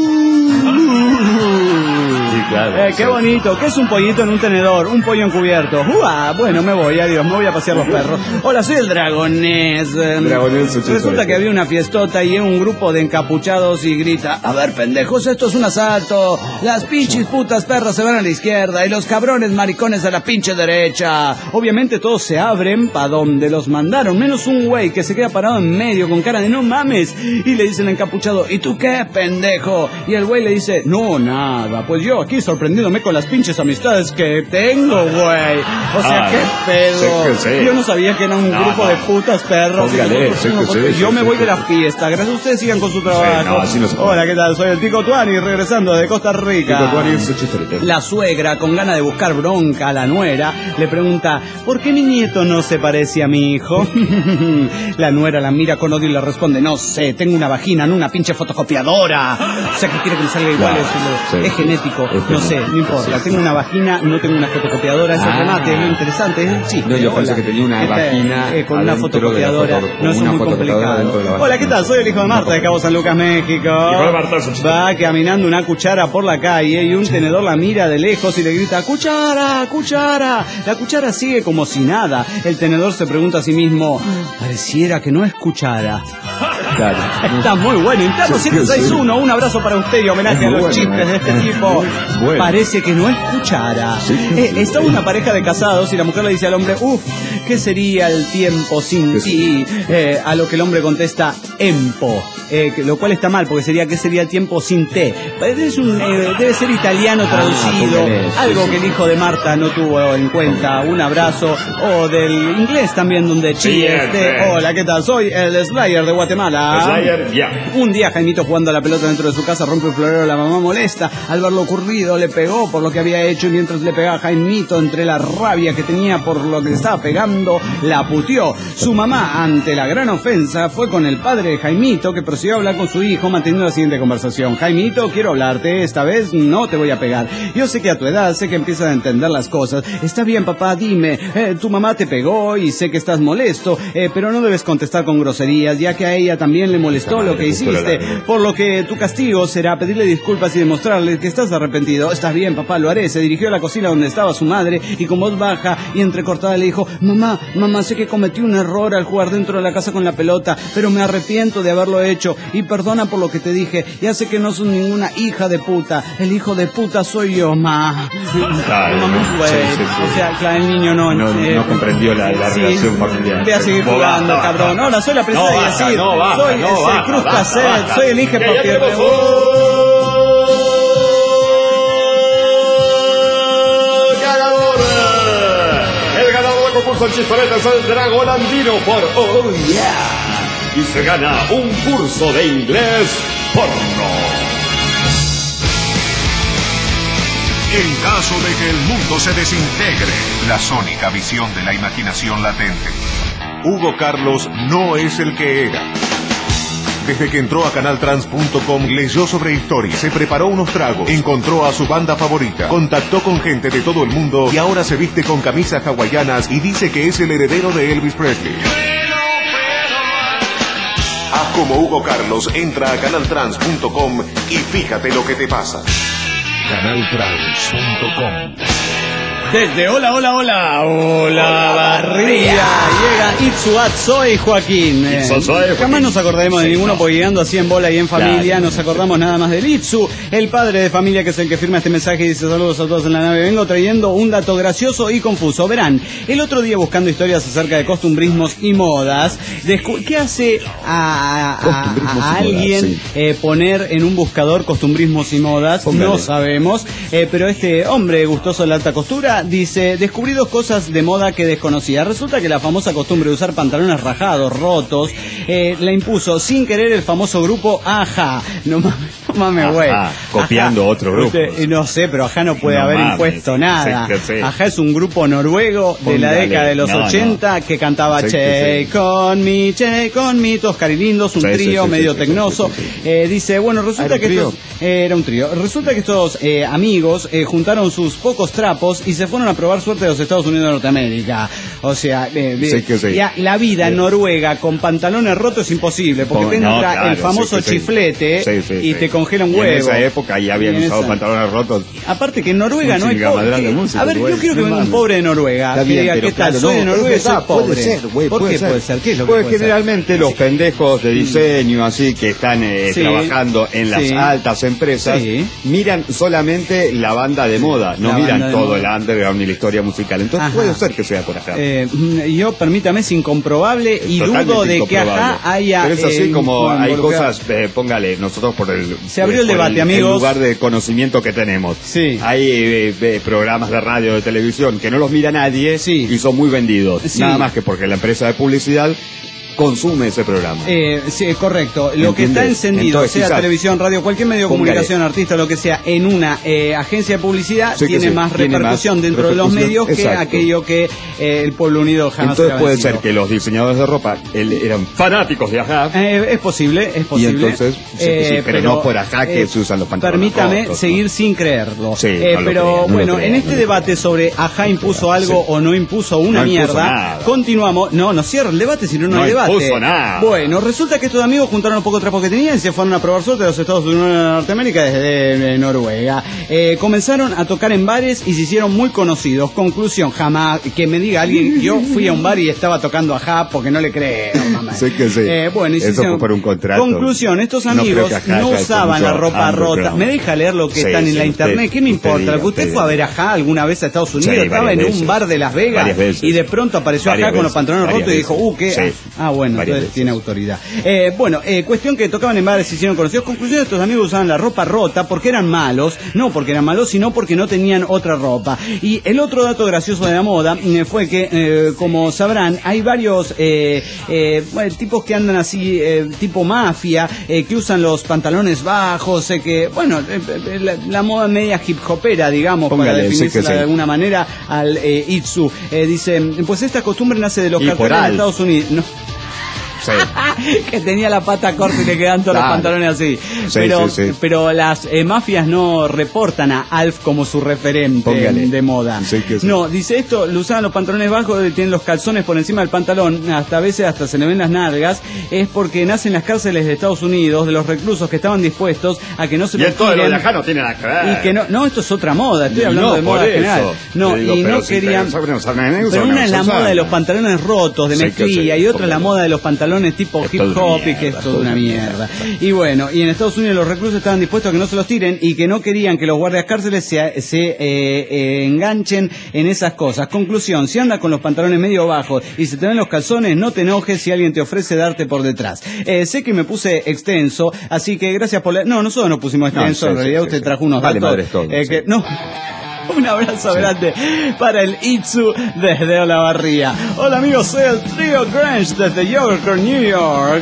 Sí, claro. Eh, qué bonito. ¿Qué es un pollito en un tenedor? Un pollo encubierto. ¡Uah! Bueno, me voy, adiós, me voy a pasear los perros. Hola, soy el Dragonés. Dragonés, Resulta que había una fiestota y un grupo de encapuchados y grita: a ver, pendejos, esto es un asalto. Las pinches putas perras se van a la izquierda y los cabrones maricones a la pinche derecha. Obviamente todos se abren pa' donde los mandaron, menos un güey que se queda parado en medio con cara de no mames. Y le dice el encapuchado: ¿y tú qué, pendejo? Y el güey le dice: no, nada, pues yo aquí sorprendiéndome con las pinches amistades que tengo, güey. O sea, Ah, qué pedo. sí que sí. Yo no sabía que era un No, grupo no. de putas perros. Póngale, Y sí que nosotros- sí, yo sí, me sí, voy sí. de la fiesta. Gracias a ustedes, sigan con su trabajo. no, así no se puede. Hola, ¿qué tal? Soy el Tico Tuani, regresando de Costa Rica. Tico Tuani es chiste. La suegra, con ganas de buscar bronca a la nuera, le pregunta: ¿por qué mi nieto no se parece a mi hijo? La nuera la mira con odio y le responde: no sé, tengo una vagina, no una pinche fotocopiadora. O sea, que quiere que le salga igual, Claro, es, lo- sí. es genético, Es no sé, genético, no importa. sí, Tengo sí. una vagina, no tengo una fotocopiadora, es el Ah. remate, es lo interesante, es el chiste. No, yo pensé Hola. que tenía una Este, vagina eh, con una adentro de la fotocopiadora, foto- no es una muy fotocopiadora complicado. dentro de la vagina. Hola, ¿qué tal? Soy el hijo de Marta de Cabo San Lucas, México. Hijo de Marta, su chiste. Va caminando una cuchara por la calle y un tenedor la mira de lejos y le grita: ¡cuchara, cuchara! La cuchara sigue como si nada. El tenedor se pregunta a sí mismo: pareciera que no es cuchara. Claro. Está muy bueno. Interno Sí, siete seis uno, sí. un abrazo para usted y homenaje Es a muy los bueno, chistes de este eh. tipo. Muy bueno. Parece que no es cuchara. Sí, sí, Eh, sí. está una pareja de casados y la mujer le dice al hombre: uff, ¿qué sería el tiempo sin ¿Qué ti? Eh, a lo que el hombre contesta: empo. Eh, que- lo cual está mal, porque sería: ¿qué sería el tiempo sin té? Es un, eh, debe ser italiano Ah, traducido, póngale, sí, algo sí. que el hijo de Marta no tuvo en cuenta. Un abrazo. O del inglés también, donde Sí, chiste. eh. Hola, ¿qué tal? Soy el Slayer de Guatemala. Slayer, ya. Un día Jaimito, jugando a la pelota dentro de su casa, rompe un florero. La mamá molesta al ver lo ocurrido, le pegó por lo que había hecho, y mientras le pegaba a Jaimito, entre la rabia que tenía por lo que le estaba pegando, la puteó. Su mamá, ante la gran ofensa, fue con el padre de Jaimito, que procedió a hablar con su hijo, manteniendo la siguiente conversación: Jaimito, quiero hablarte, esta vez no te voy a pegar. Yo sé que a tu edad, sé que empiezas a entender las cosas. Está bien, papá, dime, eh, tu mamá te pegó y sé que estás molesto, eh, pero no debes contestar con groserías, ya que a ella también le molestó lo que hiciste, por lo que tu castigo será pedirle disculpas y demostrarle que estás arrepentido. Está bien, papá, lo haré. Se dirigió a la cocina donde estaba su madre y con voz baja y entrecortada le dijo: mamá, mamá, sé que cometí un error al jugar dentro de la casa con la pelota, pero me arrepiento de haberlo hecho y perdona por lo que te dije. Ya sé que no sos ninguna hija de puta, el hijo de puta soy yo, ma. Claro, Mamá, güey. sí, sí, sí. O sea, claro, el niño no... No- eh, no comprendió la- la sí, relación familiar. Ve a seguir No, jugando, basta, cabrón. basta. Hola, soy la princesa No, de basta, Yacir. no, basta, soy no, ese basta, Cruz basta, Cassette, basta. soy el Inge Que ya porque... tenemos un ganador. El ganador del concurso en Chistoretes es el Dragón Andino por Oh Yeah. Y se gana un curso de inglés porno. En caso de que el mundo se desintegre, la sónica visión de la imaginación latente, Hugo Carlos no es el que era. Desde que entró a canal trans punto com, leyó sobre historia, se preparó unos tragos, encontró a su banda favorita, contactó con gente de todo el mundo y ahora se viste con camisas hawaianas y dice que es el heredero de Elvis Presley. Haz como Hugo Carlos, entra a canal trans punto com y fíjate lo que te pasa. canal trans punto com. Desde Hola, Hola, Hola, Hola Barría, llega Itzuat, soy Joaquín. Eh, Itzu, soy Joaquín. Jamás nos acordaremos de Sí, ninguno, no. porque llegando así en bola y en familia, Claro. nos acordamos nada más del Itzu, el padre de familia que es el que firma este mensaje y dice: saludos a todos en la nave. Vengo trayendo un dato gracioso y confuso. Verán, el otro día buscando historias acerca de costumbrismos y modas, descu- ¿qué hace a, a- Costumbrismos a y modas, alguien sí. eh, poner en un buscador costumbrismos y modas? Póngale. No sabemos, eh, pero este hombre gustoso de la alta costura dice: descubrí dos cosas de moda que desconocía. Resulta que la famosa costumbre de usar pantalones rajados, rotos, eh, la impuso sin querer el famoso grupo Aja. No mames, no mames, güey. Ajá, copiando Ajá. otro grupo. Usted- no sé, pero Aja no puede No haber mames, impuesto nada. sí que sí. Aja es un grupo noruego de la Póngale. década de los No, no. ochenta que cantaba Sí Che que sí. con mi, Che con mi, todos carilindos, un Sí, sí, trío sí, medio sí, sí, tecnoso. sí, sí, sí. Eh, dice, bueno, resulta ¿Era un que trío? estos, eh, era un trío. Resulta que estos eh, amigos eh, juntaron sus pocos trapos y se fueron a probar suerte a los Estados Unidos de Norteamérica. O sea, eh, Sí que sí. ya la vida en Noruega con pantalones rotos es imposible, porque Pon- te no, entra claro, el famoso sí que sí. chiflete Sí, sí, y sí. te congela un y huevo. en esa época ya habían Y en usado esa- pantalones rotos. Aparte que en Noruega Un no hay chingamadral de pobre. música, A ver, güey. yo quiero que No venga un mames. pobre de Noruega. Está que bien, diga, pero ¿qué tal? claro, Soy no, de Noruega y es soy verdad, pobre. puede ser, güey, ¿Por puede qué ser. puede ser? ¿Qué es lo que Pues puede ser? generalmente los pendejos de diseño, así, que están eh, Sí. trabajando en las Sí. altas empresas, Sí. miran solamente la banda de moda, no La miran banda de todo moda. el underground ni la historia musical. Entonces Ajá. puede ser que sea por acá. Eh, yo, permítame, es incomprobable y Totalmente dudo de que incomprobable. acá haya... Pero es así eh, como hay involucrado. cosas, eh, póngale, nosotros por el... Se abrió el por debate, amigos. El lugar de conocimiento que tenemos. Sí. Hay eh, eh, programas de radio, de televisión que no los mira nadie Sí. y son muy vendidos. Sí. Nada más que porque la empresa de publicidad consume ese programa. Eh, sí, correcto. Lo que está ¿Entiendes? encendido, Entonces, sea quizás, televisión, radio, cualquier medio de póngale. comunicación, artista, lo que sea, en una eh, agencia de publicidad, Sí que tiene sí, más tiene repercusión más dentro de los repercusión, medios que exacto. aquello que eh, el pueblo unido jamás Entonces será puede vencido. ser que los diseñadores de ropa él, eran fanáticos de Ajá. Eh, es posible, es posible. entonces, sí que sí, pero no por acá que se usan los pantalones Permítame rotos, ¿no? seguir sin creerlo. Sí, Eh, no lo pero creo, no lo bueno, creo, en no este lo debate sobre Ajá impuso algo Sí. o no impuso una No impuso mierda, nada. continuamos. No, no cierra el debate, si no, no No hay debate. impuso nada. Bueno, resulta que estos amigos juntaron los pocos trapos que tenían y se fueron a probar suerte a los Estados Unidos de Norteamérica desde eh, Noruega. Eh, comenzaron a tocar en bares y se hicieron muy conocidos. Conclusión, jamás que me diga alguien, yo fui a un bar y estaba tocando Ajá porque no le creo, mamá. Sí que sí. Eh, bueno, y se Eso hicieron- fue por un contrato. Conclusión, estos No creo amigos que Ajá no haya usaban la mucho ropa rota. underground. Me deja leer lo que Sí, están en sí, la usted- internet. ¿Qué me usted importa? diga, ¿Usted usted fue a diga. ver Ajá alguna vez a Estados Unidos? Sí, Estaba varias en un veces. bar de Las Vegas Varias veces. y de pronto apareció Varias Ajá con los veces. pantalones Varias rotos y dijo, veces. uh, ¿qué? Sí. Ah, bueno, Varias entonces veces. tiene autoridad. Eh, bueno, eh, cuestión que tocaban en bares y se hicieron conocidos. Conclusión, estos amigos usaban la ropa rota porque eran malos, no porque eran malos, sino porque no tenían otra ropa. Y el otro dato gracioso de la moda eh, fue que, eh, como sabrán, hay varios eh, eh, bueno, tipos que andan así, eh, tipo mafia, eh, que usan los pantalones bajos, eh, que, bueno, eh, eh, la, la moda media hip hopera, digamos, Póngale, para sí definirse que sí. de alguna manera al eh, Itzu. Eh, dice, pues esta costumbre nace de los Y por carteles de Alf. Estados Unidos. No. Sí. Que tenía la pata corta y le quedan todos Claro. los pantalones así. Sí, pero, sí, sí. pero las eh, mafias no reportan a Alf como su referente Póngale. de moda. Sí que sí. No, dice esto, lo usaban los pantalones bajos, tienen los calzones por encima del pantalón, hasta a veces hasta se le ven las nalgas, es porque nacen las cárceles de Estados Unidos, de los reclusos que estaban dispuestos a que no se Y los entonces lo de tiren. Ajá no tiene nada que ver. Y que no, no, esto es otra moda, estoy hablando No, de moda por general. eso. No, Te digo, y pero no si querían. te- saben usar nada, Pero usan, una es la usan. moda de los pantalones rotos, de Sí, que mezclilla, sí, y otra es la póngale. moda de los pantalones tipo Es hip todo hop, una y que es mierda, toda una todo una mierda. Y bueno, y en Estados Unidos los reclusos estaban dispuestos a que no se los tiren y que no querían que los guardias cárceles se, se eh, eh, enganchen en esas cosas. Conclusión, si andas con los pantalones medio bajos y se te ven los calzones, no te enojes si alguien te ofrece darte por detrás. Eh, sé que me puse extenso, así que gracias por la... No, nosotros nos pusimos No, extenso, sí, en sí, realidad sí, usted sí. trajo unos Vale, datos. madres todo, eh, sí. que, no. Un abrazo grande para el Itzu desde Olavarría. Hola amigos, soy el Trio Grange desde York, New York.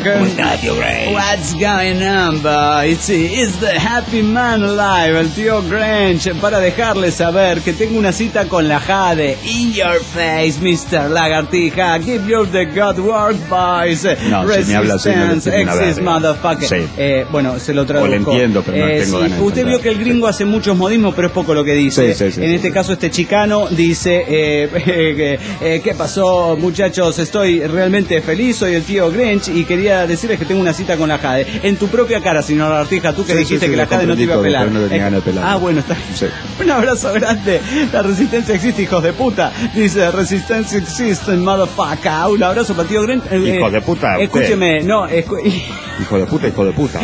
What's going on, boy? It's, it's the happy man alive, el Trio Grange, para dejarles saber que tengo una cita con la Jade. In your face, mister Lagartija. Give you the good work, boys. No, si me habla así, no le Resistance, entiendo una exist, verga. motherfucker. Sí. Eh, bueno, se lo traduzco. O le entiendo, pero no Eh, tengo sí, ganas de usted vio entender. que el gringo hace muchos modismos, pero es poco lo que dice. Sí, sí, sí, en sí, este sí. caso, este chicano dice, eh, eh, eh, ¿qué pasó, muchachos? Estoy realmente feliz, soy el tío Grinch y quería decirles que tengo una cita con la Jade. En tu propia cara, señor Artija, tú que Sí, dijiste sí, sí, que la lo Jade no te iba a comprendí pelar. todo, pero no tenía Eh, ganas de pelar. Ah, bueno, está. Sí. Un abrazo grande. La resistencia existe, hijos de puta. Dice, resistencia existe, motherfucker. Un abrazo para el tío Grinch. Eh, Hijos de puta, usted. Escúcheme, no, escu- Hijo de puta, hijo de puta.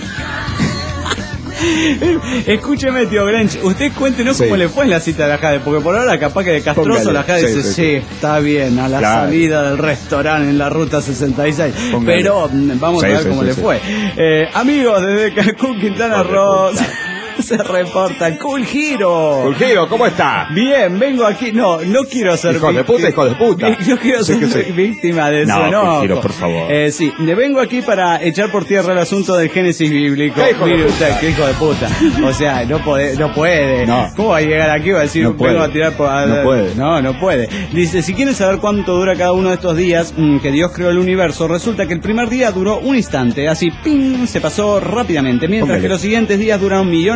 Escúcheme, tío Grinch, usted cuéntenos Sí. cómo le fue en la cita de la Jade, porque por ahora capaz que de castroso Póngale, la Jade sí, dice, sí, sí, sí. está bien, a la Claro. salida del restaurante en la ruta sesenta y seis. Póngale. Pero mm, vamos Sí, a ver sí, cómo sí, le sí. fue. Eh, amigos, desde Cancún, Quintana Hijo de Roo, puta. se reporta Cool Giro. Fulgiro, ¿cómo está? Bien, vengo aquí, no, no quiero ser Hijo de víctima- puta, hijo de puta. No quiero Sí, ser que sí. víctima de No, eso, no. Fulgiro, por favor. Eh, sí, le vengo aquí para echar por tierra el asunto del Génesis bíblico. ¿Qué hijo de Mire puta? usted, qué hijo de puta. O sea, no puede, no puede. No. ¿Cómo va a llegar aquí y va a decir, No vengo puede. a tirar por... a- No puede. No, no puede. Dice, si quieres saber cuánto dura cada uno de estos días mm, que Dios creó el universo, resulta que el primer día duró un instante, así, ping, se pasó rápidamente, mientras Póngale. que los siguientes días duraron millones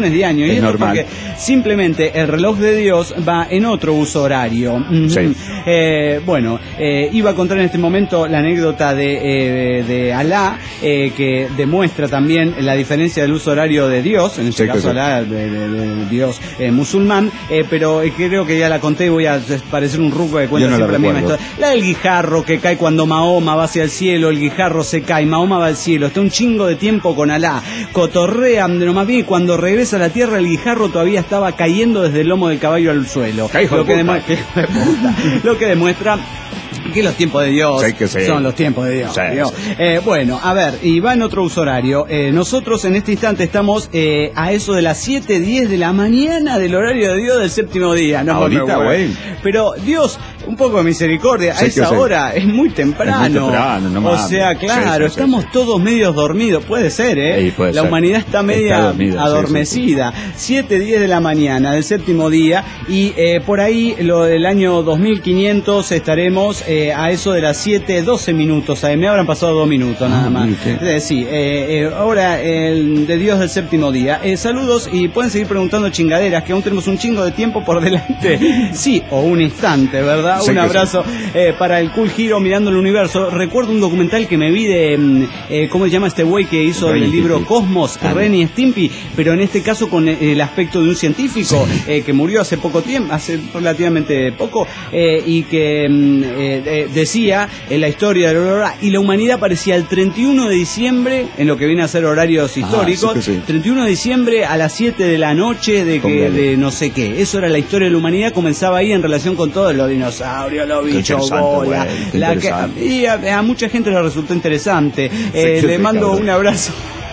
vacaciones de año. Es y esto normal. porque simplemente el reloj de Dios va en otro uso horario. Sí. Eh, bueno, eh, iba a contar en este momento la anécdota de, eh, de Alá, eh, que demuestra también la diferencia del uso horario de Dios, en este Sí, caso sí. Alá, de, de- de Dios eh, musulmán, eh, pero eh, creo que ya la conté y voy a parecer un ruco que cuenta Yo no la siempre la misma recuerdo. historia. La del guijarro que cae cuando Mahoma va hacia el cielo, el guijarro se cae, Mahoma va al cielo, está un chingo de tiempo con Alá, cotorrean de lo más bien, y cuando regresa a la tierra el guijarro todavía estaba cayendo desde el lomo del caballo al suelo. ¡Qué hijo Lo de que, puta! demu- qué hijo de puta. Lo que demuestra que los tiempos de Dios Sí, que sí. son los tiempos de Dios. Sí, Dios. sí. Eh, bueno, a ver, y va en otro uso horario. Eh, nosotros en este instante estamos eh, a eso de las siete diez de la mañana del horario de Dios del séptimo día. No, Ahorita, me huevo. güey. Pero Dios, un poco de misericordia, Sí, a esa que sí. hora es muy temprano. Es muy temprano, no o mames. sea, claro, Sí, sí, sí, estamos sí. todos medios dormidos. Puede ser, ¿eh? Sí, puede la ser. humanidad está media Está dormida, sí, adormecida. siete diez de la mañana del séptimo día y eh, por ahí lo del año dos mil quinientos estaremos eh, a eso de las siete doce minutos. A mí me habrán pasado dos minutos nada Ah, más. sí. Eh, sí, eh, eh, ahora el de Dios del séptimo día. Eh, saludos y pueden seguir preguntando chingaderas que aún tenemos un chingo de tiempo por delante. Sí, o un instante, ¿verdad? Sí un que abrazo eh, para el Cool Hero mirando el universo. Recuerdo un documental que me vi de, mm, eh, ¿cómo se llama este güey que hizo Ren y el libro Stimpy. Cosmos? Ah, Ren y Stimpy, pero en este caso con el aspecto de un científico eh, que murió hace poco tiempo, hace relativamente poco, eh, y que mm, eh, eh, decía en la historia de la aurora, y la humanidad parecía el treinta y uno de diciembre, en lo que viene a ser horarios históricos, sí que sí. treinta y uno de diciembre a las siete de la noche de que Póngale. de no sé qué. Eso era la historia de la humanidad, comenzaba ahí en relación con todos los dinosaurios, los Qué bichos interesante, bola, güey, qué la que, interesante. y a, a mucha gente le resultó interesante. Eh, sí, le sí, mando cabrón. un abrazo.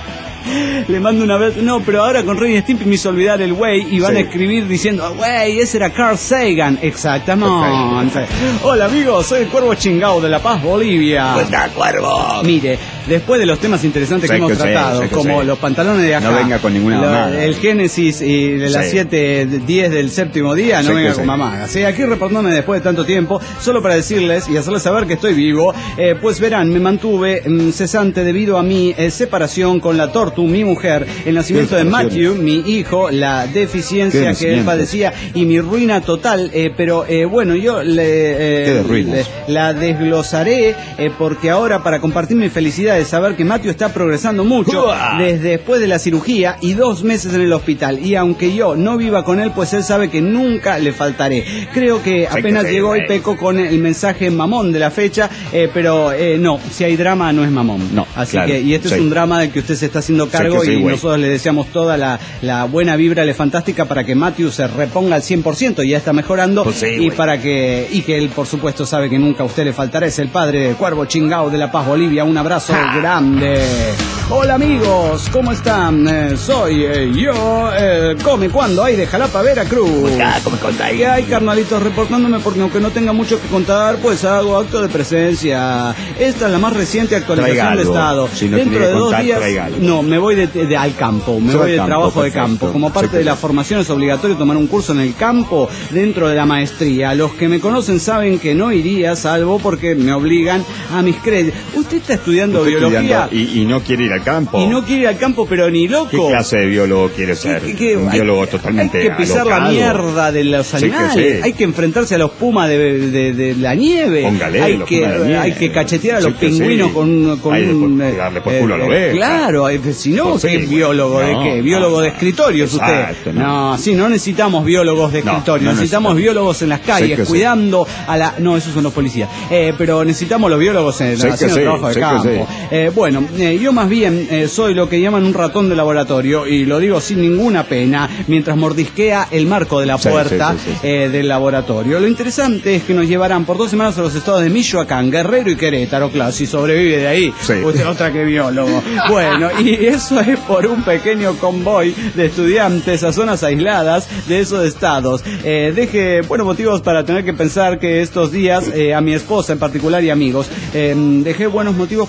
Le mando un abrazo. No, pero ahora con Ren y Stimpy me hizo olvidar el güey y van Sí. a escribir diciendo, güey, ese era Carl Sagan. Exactamente. Hola amigos, soy el Cuervo Chingao de La Paz, Bolivia. ¡Cuenta, cuervo! Mire, después de los temas interesantes Sí que hemos que sí, tratado, sí que como sí. los pantalones de acá, No venga con ninguna lo- mamada. el Génesis y de las Sí. siete diez del séptimo día, no Sí que venga sí. con mamadas. Sí, aquí reportándome después de tanto tiempo, solo para decirles y hacerles saber que estoy vivo, eh, pues verán, me mantuve mm, cesante debido a mi eh, separación con la Tortu, mi mujer, el nacimiento de Matthew, mi hijo, la Qué deficiencia que él nacimiento. padecía y mi ruina total, eh, pero eh, bueno, yo le, eh, Qué de ruinas. le- la desglosaré eh, porque ahora para compartir mi felicidad de saber que Matthew está progresando mucho ¡Uah! desde después de la cirugía y dos meses en el hospital, y aunque yo no viva con él, pues él sabe que nunca le faltaré. Creo que Sí, apenas que sí, llegó y güey. peco con el mensaje mamón de la fecha, eh, pero eh, no, si hay drama no es mamón. No, así claro, que, y este sí. es un drama del que usted se está haciendo cargo que sí, y güey. nosotros le deseamos toda la, la buena vibra le fantástica para que Matthew se reponga al cien por ciento, ya está mejorando, Pues sí, y güey. para que y que él por supuesto sabe que nunca a usted le faltará. Es el padre del Cuervo Chingao de La Paz, Bolivia. Un abrazo grande. Hola amigos, ¿cómo están? Eh, soy eh, yo, eh, Come Cuando hay de Jalapa, Veracruz. ¿Qué hay, carnalitos? Reportándome porque aunque no tenga mucho que contar, pues hago acto de presencia. Esta es la más reciente actualización Traiga de algo. estado. Si no Dentro tiene de que dos contar, días, traiga algo. no, me voy de, de- al campo, me Se va voy al de campo, trabajo de perfecto. campo. Como parte Sí, de la claro. formación es obligatorio tomar un curso en el campo dentro de la maestría. Los que me conocen saben que no iría, salvo porque me obligan a mis créditos. Usted está estudiando Estoy biología estudiando y, y no quiere ir al campo. y no quiere ir al campo, pero ni loco. ¿Qué clase de biólogo quiere ser? ¿Qué- qué- Un hay- biólogo totalmente Hay que pisar la alocado. mierda de los Sí que animales. sí. Hay que enfrentarse a los pumas de, de- de la nieve. Póngale, hay, los que, pumas de la nieve. hay que cachetear a Sí los que pingüinos sí. con, con Hay de un. por- eh, darle por culo a la eh, oveja. Claro, eh, si no, Pues sí, ¿qué güey. biólogo de No, qué? no, Biólogo de no. escritorio es usted. Exacto, no. no. sí, no necesitamos biólogos de No, escritorio. no necesitamos necesitamos. biólogos en las calles, que sí. cuidando a la. No, esos son los policías. Eh, pero necesitamos los biólogos en, Sí que haciendo sí, trabajo de sí que campo. sí. Eh, bueno, eh, yo más bien eh, soy lo que llaman un ratón de laboratorio, y lo digo sin ninguna pena, mientras mordisquea el marco de la Sí, puerta sí, sí, sí. eh, del laboratorio. Lo interesante es que nos llevarán por dos semanas a los estados de Michoacán, Guerrero y Querétaro. Claro, si sobrevive de ahí, Sí. usted otra que biólogo. Bueno, y eso es por un pequeño convoy de estudiantes a zonas aisladas de esos estados. Eh, deje buenos motivos para tener que pensar que estos días, eh, a mi esposa en particular y amigos, eh, dejé buenos motivos para tener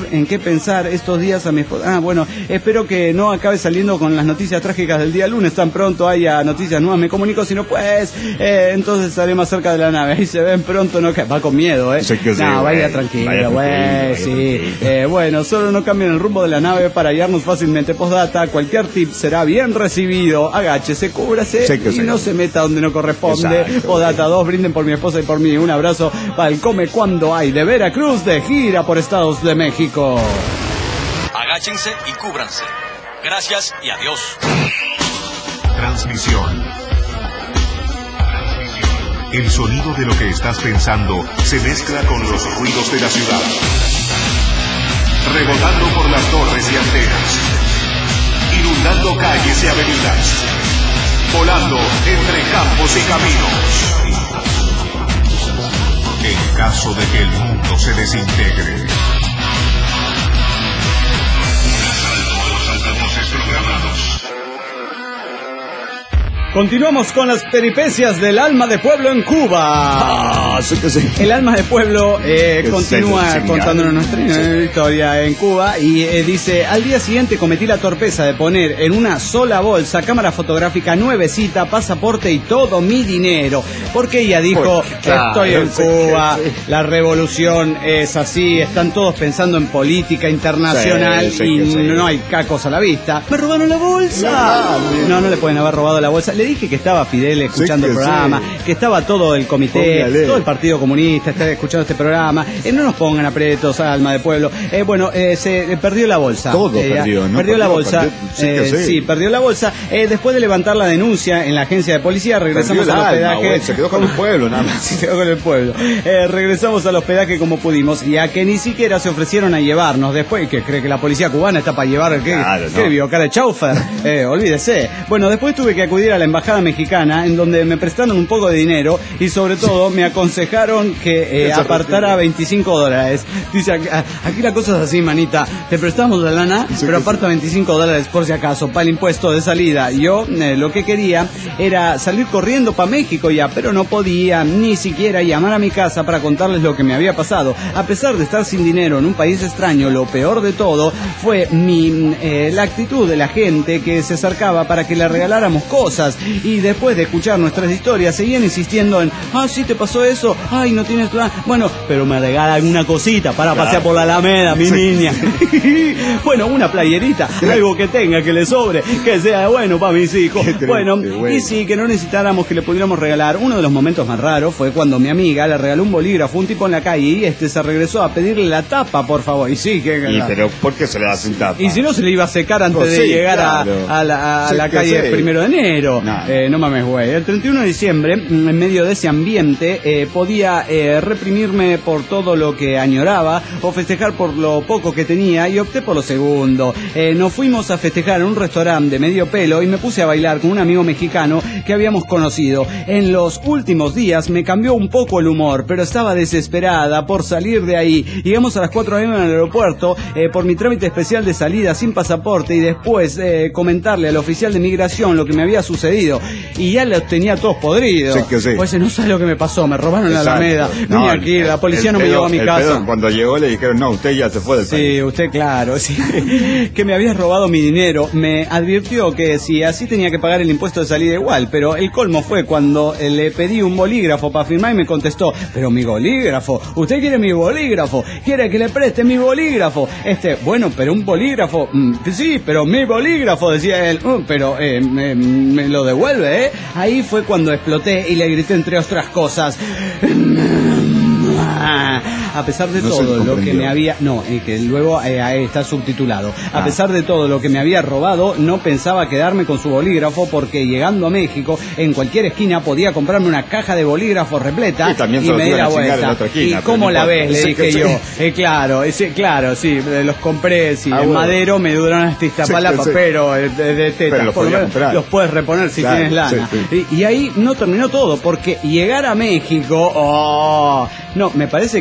en qué pensar estos días a mi esposa. Ah, bueno, espero que no acabe saliendo con las noticias trágicas del día lunes. Tan pronto haya noticias nuevas me comunico, si no pues, eh, entonces estaré más cerca de la nave. Ahí se ven pronto, no va con miedo, ¿eh? Sí, que sí, no, vaya güey. tranquilo, Vaya güey, tranquilo, sí. vaya tranquilo. Eh, bueno, solo no cambien el rumbo de la nave para hallarnos fácilmente. Postdata, cualquier tip será bien recibido. Agáchese, cúbrase Sí, que y sí. no se meta donde no corresponde. Exacto. Postdata dos, brinden por mi esposa y por mí. Un abrazo para el Come Cuando Hay de Veracruz, de gira por Estados de México. Agáchense y cúbranse. Gracias y adiós. Transmisión. El sonido de lo que estás pensando se mezcla con los ruidos de la ciudad. Rebotando por las torres y antenas. Inundando calles y avenidas. Volando entre campos y caminos. En caso de que el mundo se desintegre. Un asalto a los altavoces programados. Continuamos con las peripecias del alma de pueblo en Cuba. Ah, sí que sí. El alma de pueblo eh, Que continúa se lo contándonos nuestra chingaron. historia en Cuba y eh, dice, al día siguiente cometí la torpeza de poner en una sola bolsa cámara fotográfica nuevecita, pasaporte y todo mi dinero. Porque ella dijo, Porque, claro, estoy en sí, Cuba, sí. la revolución es así, están todos pensando en política internacional Sí, sí, y sí. no hay cacos a la vista. Me robaron la bolsa. No, no le pueden haber robado la bolsa. Le dije que estaba Fidel escuchando Sí, el que programa, sí. que estaba todo el comité, Póngale. todo el Partido Comunista está escuchando este programa. Eh, no nos pongan aprietos, alma de pueblo. Eh, bueno, eh, se eh, perdió la bolsa. Todo Eh, perdió, ¿no? Perdió la Perdió, bolsa. perdió. Sí, que Eh, sí. sí, perdió la bolsa. Eh, después de levantar la denuncia en la agencia de policía, regresamos Perdió el al alma, hospedaje. güey, se quedó con el pueblo, nada más. Se quedó con el pueblo. Eh, regresamos al hospedaje como pudimos, ya que ni siquiera se ofrecieron a llevarnos. Después, que cree que la policía cubana está para llevar el que Claro, ¿qué no. vio? Cara de chauffeur. Eh, olvídese. Bueno, después tuve que acudir a la embajada mexicana, en donde me prestaron un poco de dinero y sobre todo me aconsejaron que eh, Eso apartara veinticinco dólares. Dice, aquí, aquí la cosa es así, manita. Te prestamos la lana, Sí, pero que aparta veinticinco dólares por si acaso, para el impuesto de salida. Yo eh, lo que quería era salir corriendo para México ya, pero no podía ni siquiera llamar a mi casa para contarles lo que me había pasado. A pesar de estar sin dinero en un país extraño, lo peor de todo fue mi eh, la actitud de la gente que se acercaba para que le regaláramos cosas, y después de escuchar nuestras historias seguían insistiendo en, ah, sí te pasó eso, ay, no tienes plan, bueno, pero me regala alguna cosita para Claro. pasear por la Alameda, mi Sí. niña. Bueno, una playerita, algo que tenga, que le sobre, que sea bueno para mis hijos. Qué triste, Bueno, bueno. y sí, que no necesitáramos que le pudiéramos regalar. Uno de los momentos más raros fue cuando mi amiga le regaló un bolígrafo a un tipo en la calle y este se regresó a pedirle la tapa, por favor. Y sí, que... Y pero ¿por qué se le da sin tapa? Y si no, se le iba a secar antes Pues de sí, llegar a- claro. a, la, a Sí, la que calle sí. primero de enero. No. Eh, no mames, güey. El treinta y uno de diciembre, mm, en medio de ese ambiente, eh, podía eh, reprimirme por todo lo que añoraba o festejar por lo poco que tenía, y opté por lo segundo. Eh, nos fuimos a festejar en un restaurante de medio pelo y me puse a bailar con un amigo mexicano que habíamos conocido. En los últimos días me cambió un poco el humor, pero estaba desesperada por salir de ahí. Llegamos a las cuatro de la mañana al aeropuerto eh, por mi trámite especial de salida sin pasaporte, y después eh, comentarle al oficial de migración lo que me había sucedido, y ya los tenía todos podridos. Sí, que sí. Pues no sabes lo que me pasó, me robaron la Exacto. Alameda. No, Vine el- aquí, la policía el no me pedo- llevó a mi el casa. pedo, cuando llegó le dijeron, no, usted ya se fue del Sí, país. usted claro, sí. Que me había robado mi dinero. Me advirtió que si así tenía que pagar el impuesto de salida igual, pero el colmo fue cuando eh, le pedí un bolígrafo para firmar y me contestó, pero mi bolígrafo, usted quiere mi bolígrafo, quiere que le preste mi bolígrafo. Este, bueno, pero un bolígrafo, mm, sí, pero mi bolígrafo, decía él, "Mm, pero eh, me, me lo devuelve, ¿eh?". Ahí fue cuando exploté y le grité entre otras cosas, a pesar de No se todo lo que comprendió. me había, no, eh, que luego eh, ahí está subtitulado. A Ah. pesar de todo lo que me había robado, no pensaba quedarme con su bolígrafo, porque llegando a México, en cualquier esquina podía comprarme una caja de bolígrafos repleta Y también y se los me di iban la a chingar vuelta. en otra esquina, ¿Y pero cómo no la importa. ves? Le Sí, dije que sí. yo. Eh, claro, ese, claro, sí, eh, los compré, sí, Ah, en bueno. madero me duran hasta Iztapalapa, Sí, que sí. pero eh, de, de tetas, Pero los por lo podía menos comprar. los puedes reponer si Claro, tienes lana. sí, Y, y ahí no terminó todo, porque llegar a México, oh, no, me parece que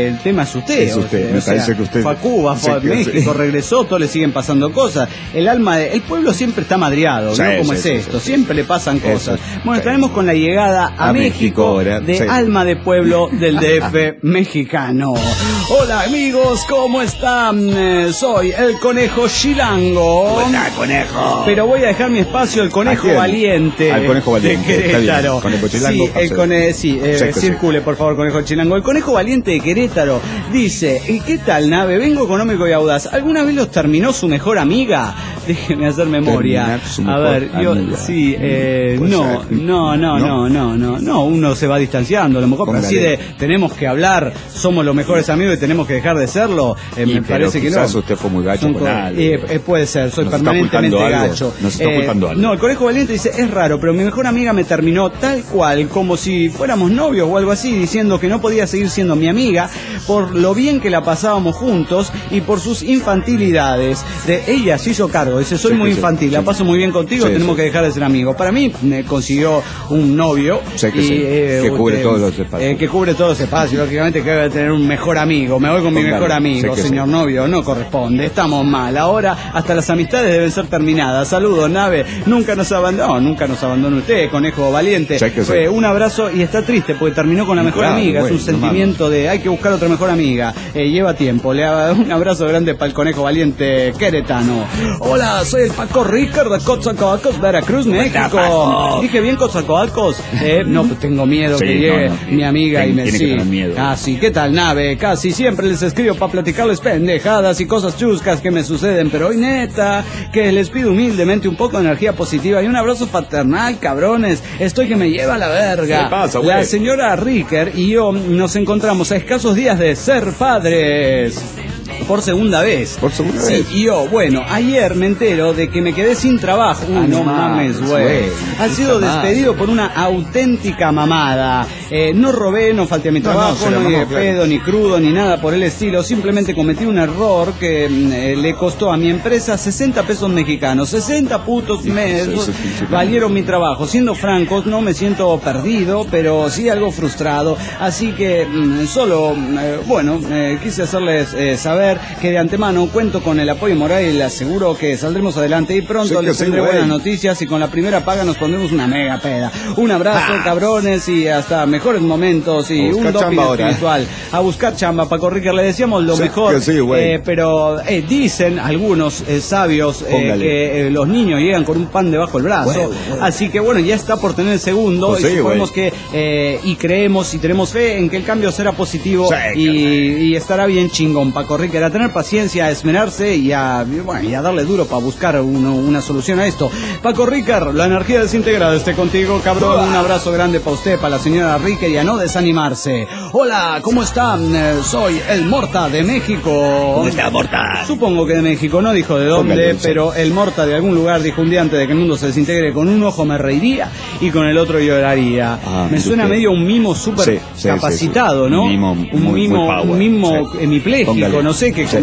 el tema es usted. Es usted, o me sea, parece que usted... fue a Cuba, fue sí, a México, sí. regresó, todo le siguen pasando cosas. El alma, de, el pueblo siempre está madreado, sí, ¿no? Como sí, es sí, esto, sí, siempre sí. le pasan cosas. Eso, bueno, sí. estaremos con la llegada a, A México, México ahora, de sí. alma de pueblo del D F mexicano. Hola amigos, ¿cómo están? Eh, soy el Conejo Chilango. ¿Cómo está, Conejo? Pero voy a dejar mi espacio al Conejo ¿A quién? Valiente. Al Conejo Valiente, de está bien. Querétaro. Conejo Chilango, Sí, el pase. cone, sí eh, Sí, que sí. circule por favor, Conejo Chilango. El Conejo Valiente de Querétaro dice: ¿y qué tal, nave? Vengo económico y audaz. ¿Alguna vez los terminó su mejor amiga? Déjeme hacer memoria. Terminar su A mejor ver, yo amiga. sí, eh, Puede no, ser. no, no, no, no, no, no, uno se va distanciando, a lo mejor, pero así Póngale. de tenemos que hablar, somos los mejores amigos y tenemos que dejar de serlo, eh, Y, me pero parece que no. quizás usted fue muy gacho Son con co- alguien. eh, eh, puede ser, soy Nos está permanentemente ocultando algo, gacho. nos está ocultando algo. No, el Conejo Valiente dice: es raro, pero mi mejor amiga me terminó tal cual, como si fuéramos novios o algo así, diciendo que no podía seguir siendo mi amiga por lo bien que la pasábamos juntos y por sus infantilidades. De ella se hizo cargo, dice: soy Sí, muy sí, infantil, sí. la paso muy bien contigo, Sí, tenemos sí. que dejar de ser amigos. Para mí me consiguió un novio Sé que y, sí, eh, que cubre eh, todos los espacios. eh, que cubre todos los espacios, lógicamente que debe tener un mejor amigo. Me voy con mi Póngale, mejor amigo, sé que señor sí. novio, no corresponde, estamos mal. Ahora hasta las amistades deben ser terminadas. Saludos, nave. Nunca nos abandonó, nunca nos abandonó usted, Conejo Valiente. Sé que sí. Fue un abrazo y está triste porque terminó con la mejor Claro, amiga. bueno, es un sentimiento de hay que buscar otra mejor amiga. Eh, lleva tiempo. Le hago un abrazo grande para el Conejo Valiente queretano. Hola, soy el Paco Ricardo de Coatzacoalcos, Veracruz, México. Dije bien Coatzacoalcos. Eh, no, pues tengo miedo Sí, que llegue no, no, mi amiga tiene- y me tiene que sí. tener miedo. Ah, sí, ¿qué tal, nave? Casi siempre les escribo para platicarles pendejadas y cosas chuscas que me suceden, pero hoy neta, que les pido humildemente un poco de energía positiva y un abrazo paternal, cabrones. Estoy que me lleva a la verga. ¿Qué pasa, güey? La señora Ricker y yo nos encontramos a escasos días de ser padres. Por segunda vez. Por segunda Sí, vez. y yo, bueno, ayer me entero de que me quedé sin trabajo. Uy, Ah, no no mames, mames, güey. güey. Ha Puta sido madre. despedido por una auténtica mamada. Eh, no robé, no falté a mi No, no, trabajo, se no, la ni de mamó, claro. pedo, ni crudo, ni nada por el estilo. Simplemente cometí un error que mm, eh, le costó a mi empresa sesenta pesos mexicanos. sesenta putos meses eso es pinche valieron mi trabajo. Siendo francos, no me siento perdido, pero sí algo frustrado. Así que mm, solo, mm, eh, bueno, eh, quise hacerles eh, saber que de antemano cuento con el apoyo moral y les aseguro que saldremos adelante y pronto Sí que les sí, tendré güey. buenas noticias y con la primera paga nos pondremos una mega peda. Un abrazo, Ah. cabrones, y hasta mejores momentos y A un buscar doping chamba ahora. espiritual. A buscar chamba, Paco Ricker, le decíamos lo Sí mejor. que sí, güey. eh, pero eh, dicen algunos eh, sabios eh, Póngale. que eh, los niños llegan con un pan debajo del brazo. Güey, güey. Así que bueno, ya está por tener el segundo Pues y sí, suponemos güey. que eh, y creemos y tenemos fe en que el cambio será positivo Sí, y, y estará bien chingón, Paco Ricker. A tener paciencia, a esmerarse y a, y bueno, y a darle duro para buscar uno- una solución a esto. Paco Ricker, la energía desintegrada esté contigo, cabrón. Un abrazo grande para usted, para la señora Ricker, y a no desanimarse. Hola, ¿cómo están? Eh, soy el Morta de México. ¿Cómo está, Morta? Supongo que de México, no dijo de dónde, Póngale, sí. pero el Morta de algún lugar dijo un día antes de que el mundo se desintegre: con un ojo me reiría y con el otro lloraría. Ah, me suena usted. medio un mimo súper Sí, sí, capacitado, sí, sí. ¿no? Un mimo un muy- mimo, muy power, un mimo sí. hemipléjico, Póngale. no sé, que Sí. con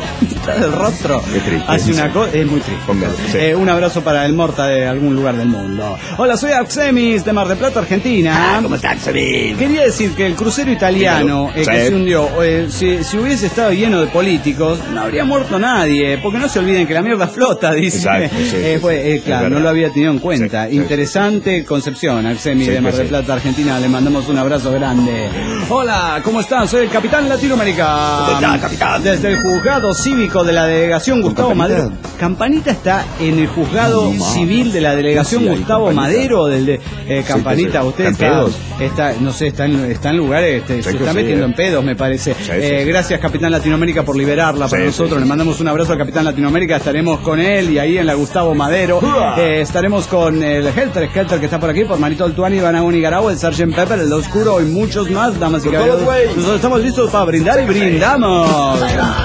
el rostro Qué triste, hace sí, una sí. cosa, es muy triste. Póngale, sí. Eh, un abrazo para el Morta de algún lugar del mundo. Hola, soy Axemis de Mar del Plata, Argentina. Ah, ¿cómo está, Xavi? Quería decir que el crucero italiano eh, que Sí. se hundió, eh, si, si hubiese estado lleno de políticos, no habría muerto nadie, porque no se olviden que la mierda flota, dice. Exacto, sí, Eh, sí, fue, sí, eh, es claro, no verdad. lo había tenido en cuenta. Sí, sí. Interesante concepción, Axemi Sí, de Mar que del sí. Plata, Argentina. Le mandamos un abrazo grande. Hola, ¿cómo están? Soy el Capitán Latinoamérica. ¿Cómo está, capitán? Desde el juzgado cívico de la delegación Gustavo Campanita? Madero. Campanita está en el juzgado No, no mames. civil de la delegación Sí, hay Gustavo Campanita. Madero, del de eh, Campanita. sí. Usted ¿Está en está, pedos? está, no sé, está en, está en lugares, este, Sí, se que está sí, metiendo eh. en pedos, me parece. Sí, sí, Eh, sí. Gracias, Capitán Latinoamérica, por liberarla para Sí, nosotros. sí, Le sí. mandamos un abrazo al Capitán Latinoamérica. Estaremos con él y ahí en la Gustavo Madero. Eh, estaremos con el Helter Skelter que está por aquí, por Manito Altuani, Banagón y Garau, el Sergeant Pepper, el Oscuro y muchos más, damas y caballeros. Nosotros estamos listos para brindar y brindamos.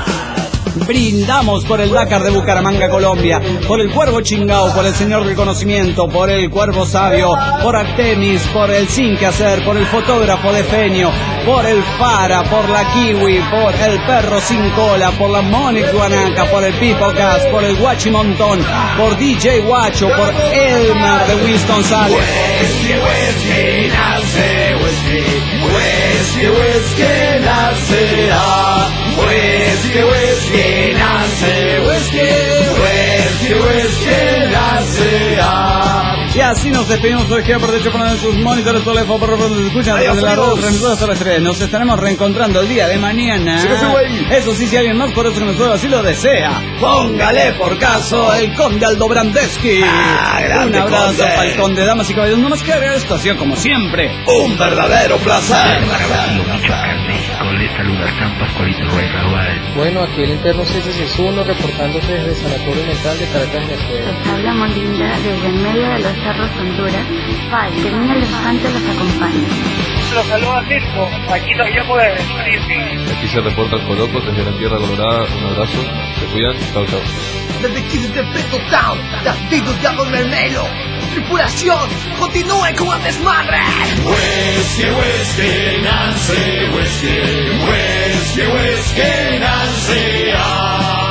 Brindamos por el Dakar de Bucaramanga, Colombia, por el Cuervo Chingao, por el Señor del Conocimiento, por el Cuervo Sabio, por Artemis, por el Sin Que Hacer, por el Fotógrafo de Feño, por el Fara, por la Kiwi, por el Perro Sin Cola, por la Monic Guanaca, por el Pipocas, por el Guachimontón, por D J Guacho, por Elmar de Winston Salles, Whisky, whisky, nace whisky. Whisky, whisky, nace ah. Whisky, whisky, nace whisky. Whisky, whisky, nace ah. Y así nos despedimos hoy, que aprovecho para sus monitores, teléfono, por donde se escuchan a través de la red, transmitidas a las tres. Nos estaremos reencontrando el día de mañana. Eso sí, si alguien más por eso que nosotros así lo desea, póngale por caso el conde Aldo Brandeschi. Ah, un abrazo conde. Para el conde, damas y caballeros. No más que agregar, esto ha sido como siempre un verdadero placer. Les saluda San Pascualito Rey Ragual. Bueno, aquí el interno seis seis uno reportándose desde el Sanatorio Mental de Caracas, Venezuela. Les habla Molinda desde en medio de los cerros Honduras. Pai, que el niño elefante los acompañe. Los saluda Mirko, aquí los llamo de Disney. Aquí se reporta el Coloco desde la Tierra Colorada. Un abrazo, se cuidan, chao chao. Desde aquí desde Peto Town, latidos de Agua Mermelo. Tripulación, continúe con el desmadre. Whisky, whisky, Nancy, whisky. Whisky, whisky, Nancy, ah.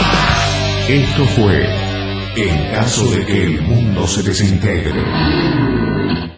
Esto fue En caso de que el mundo se desintegre.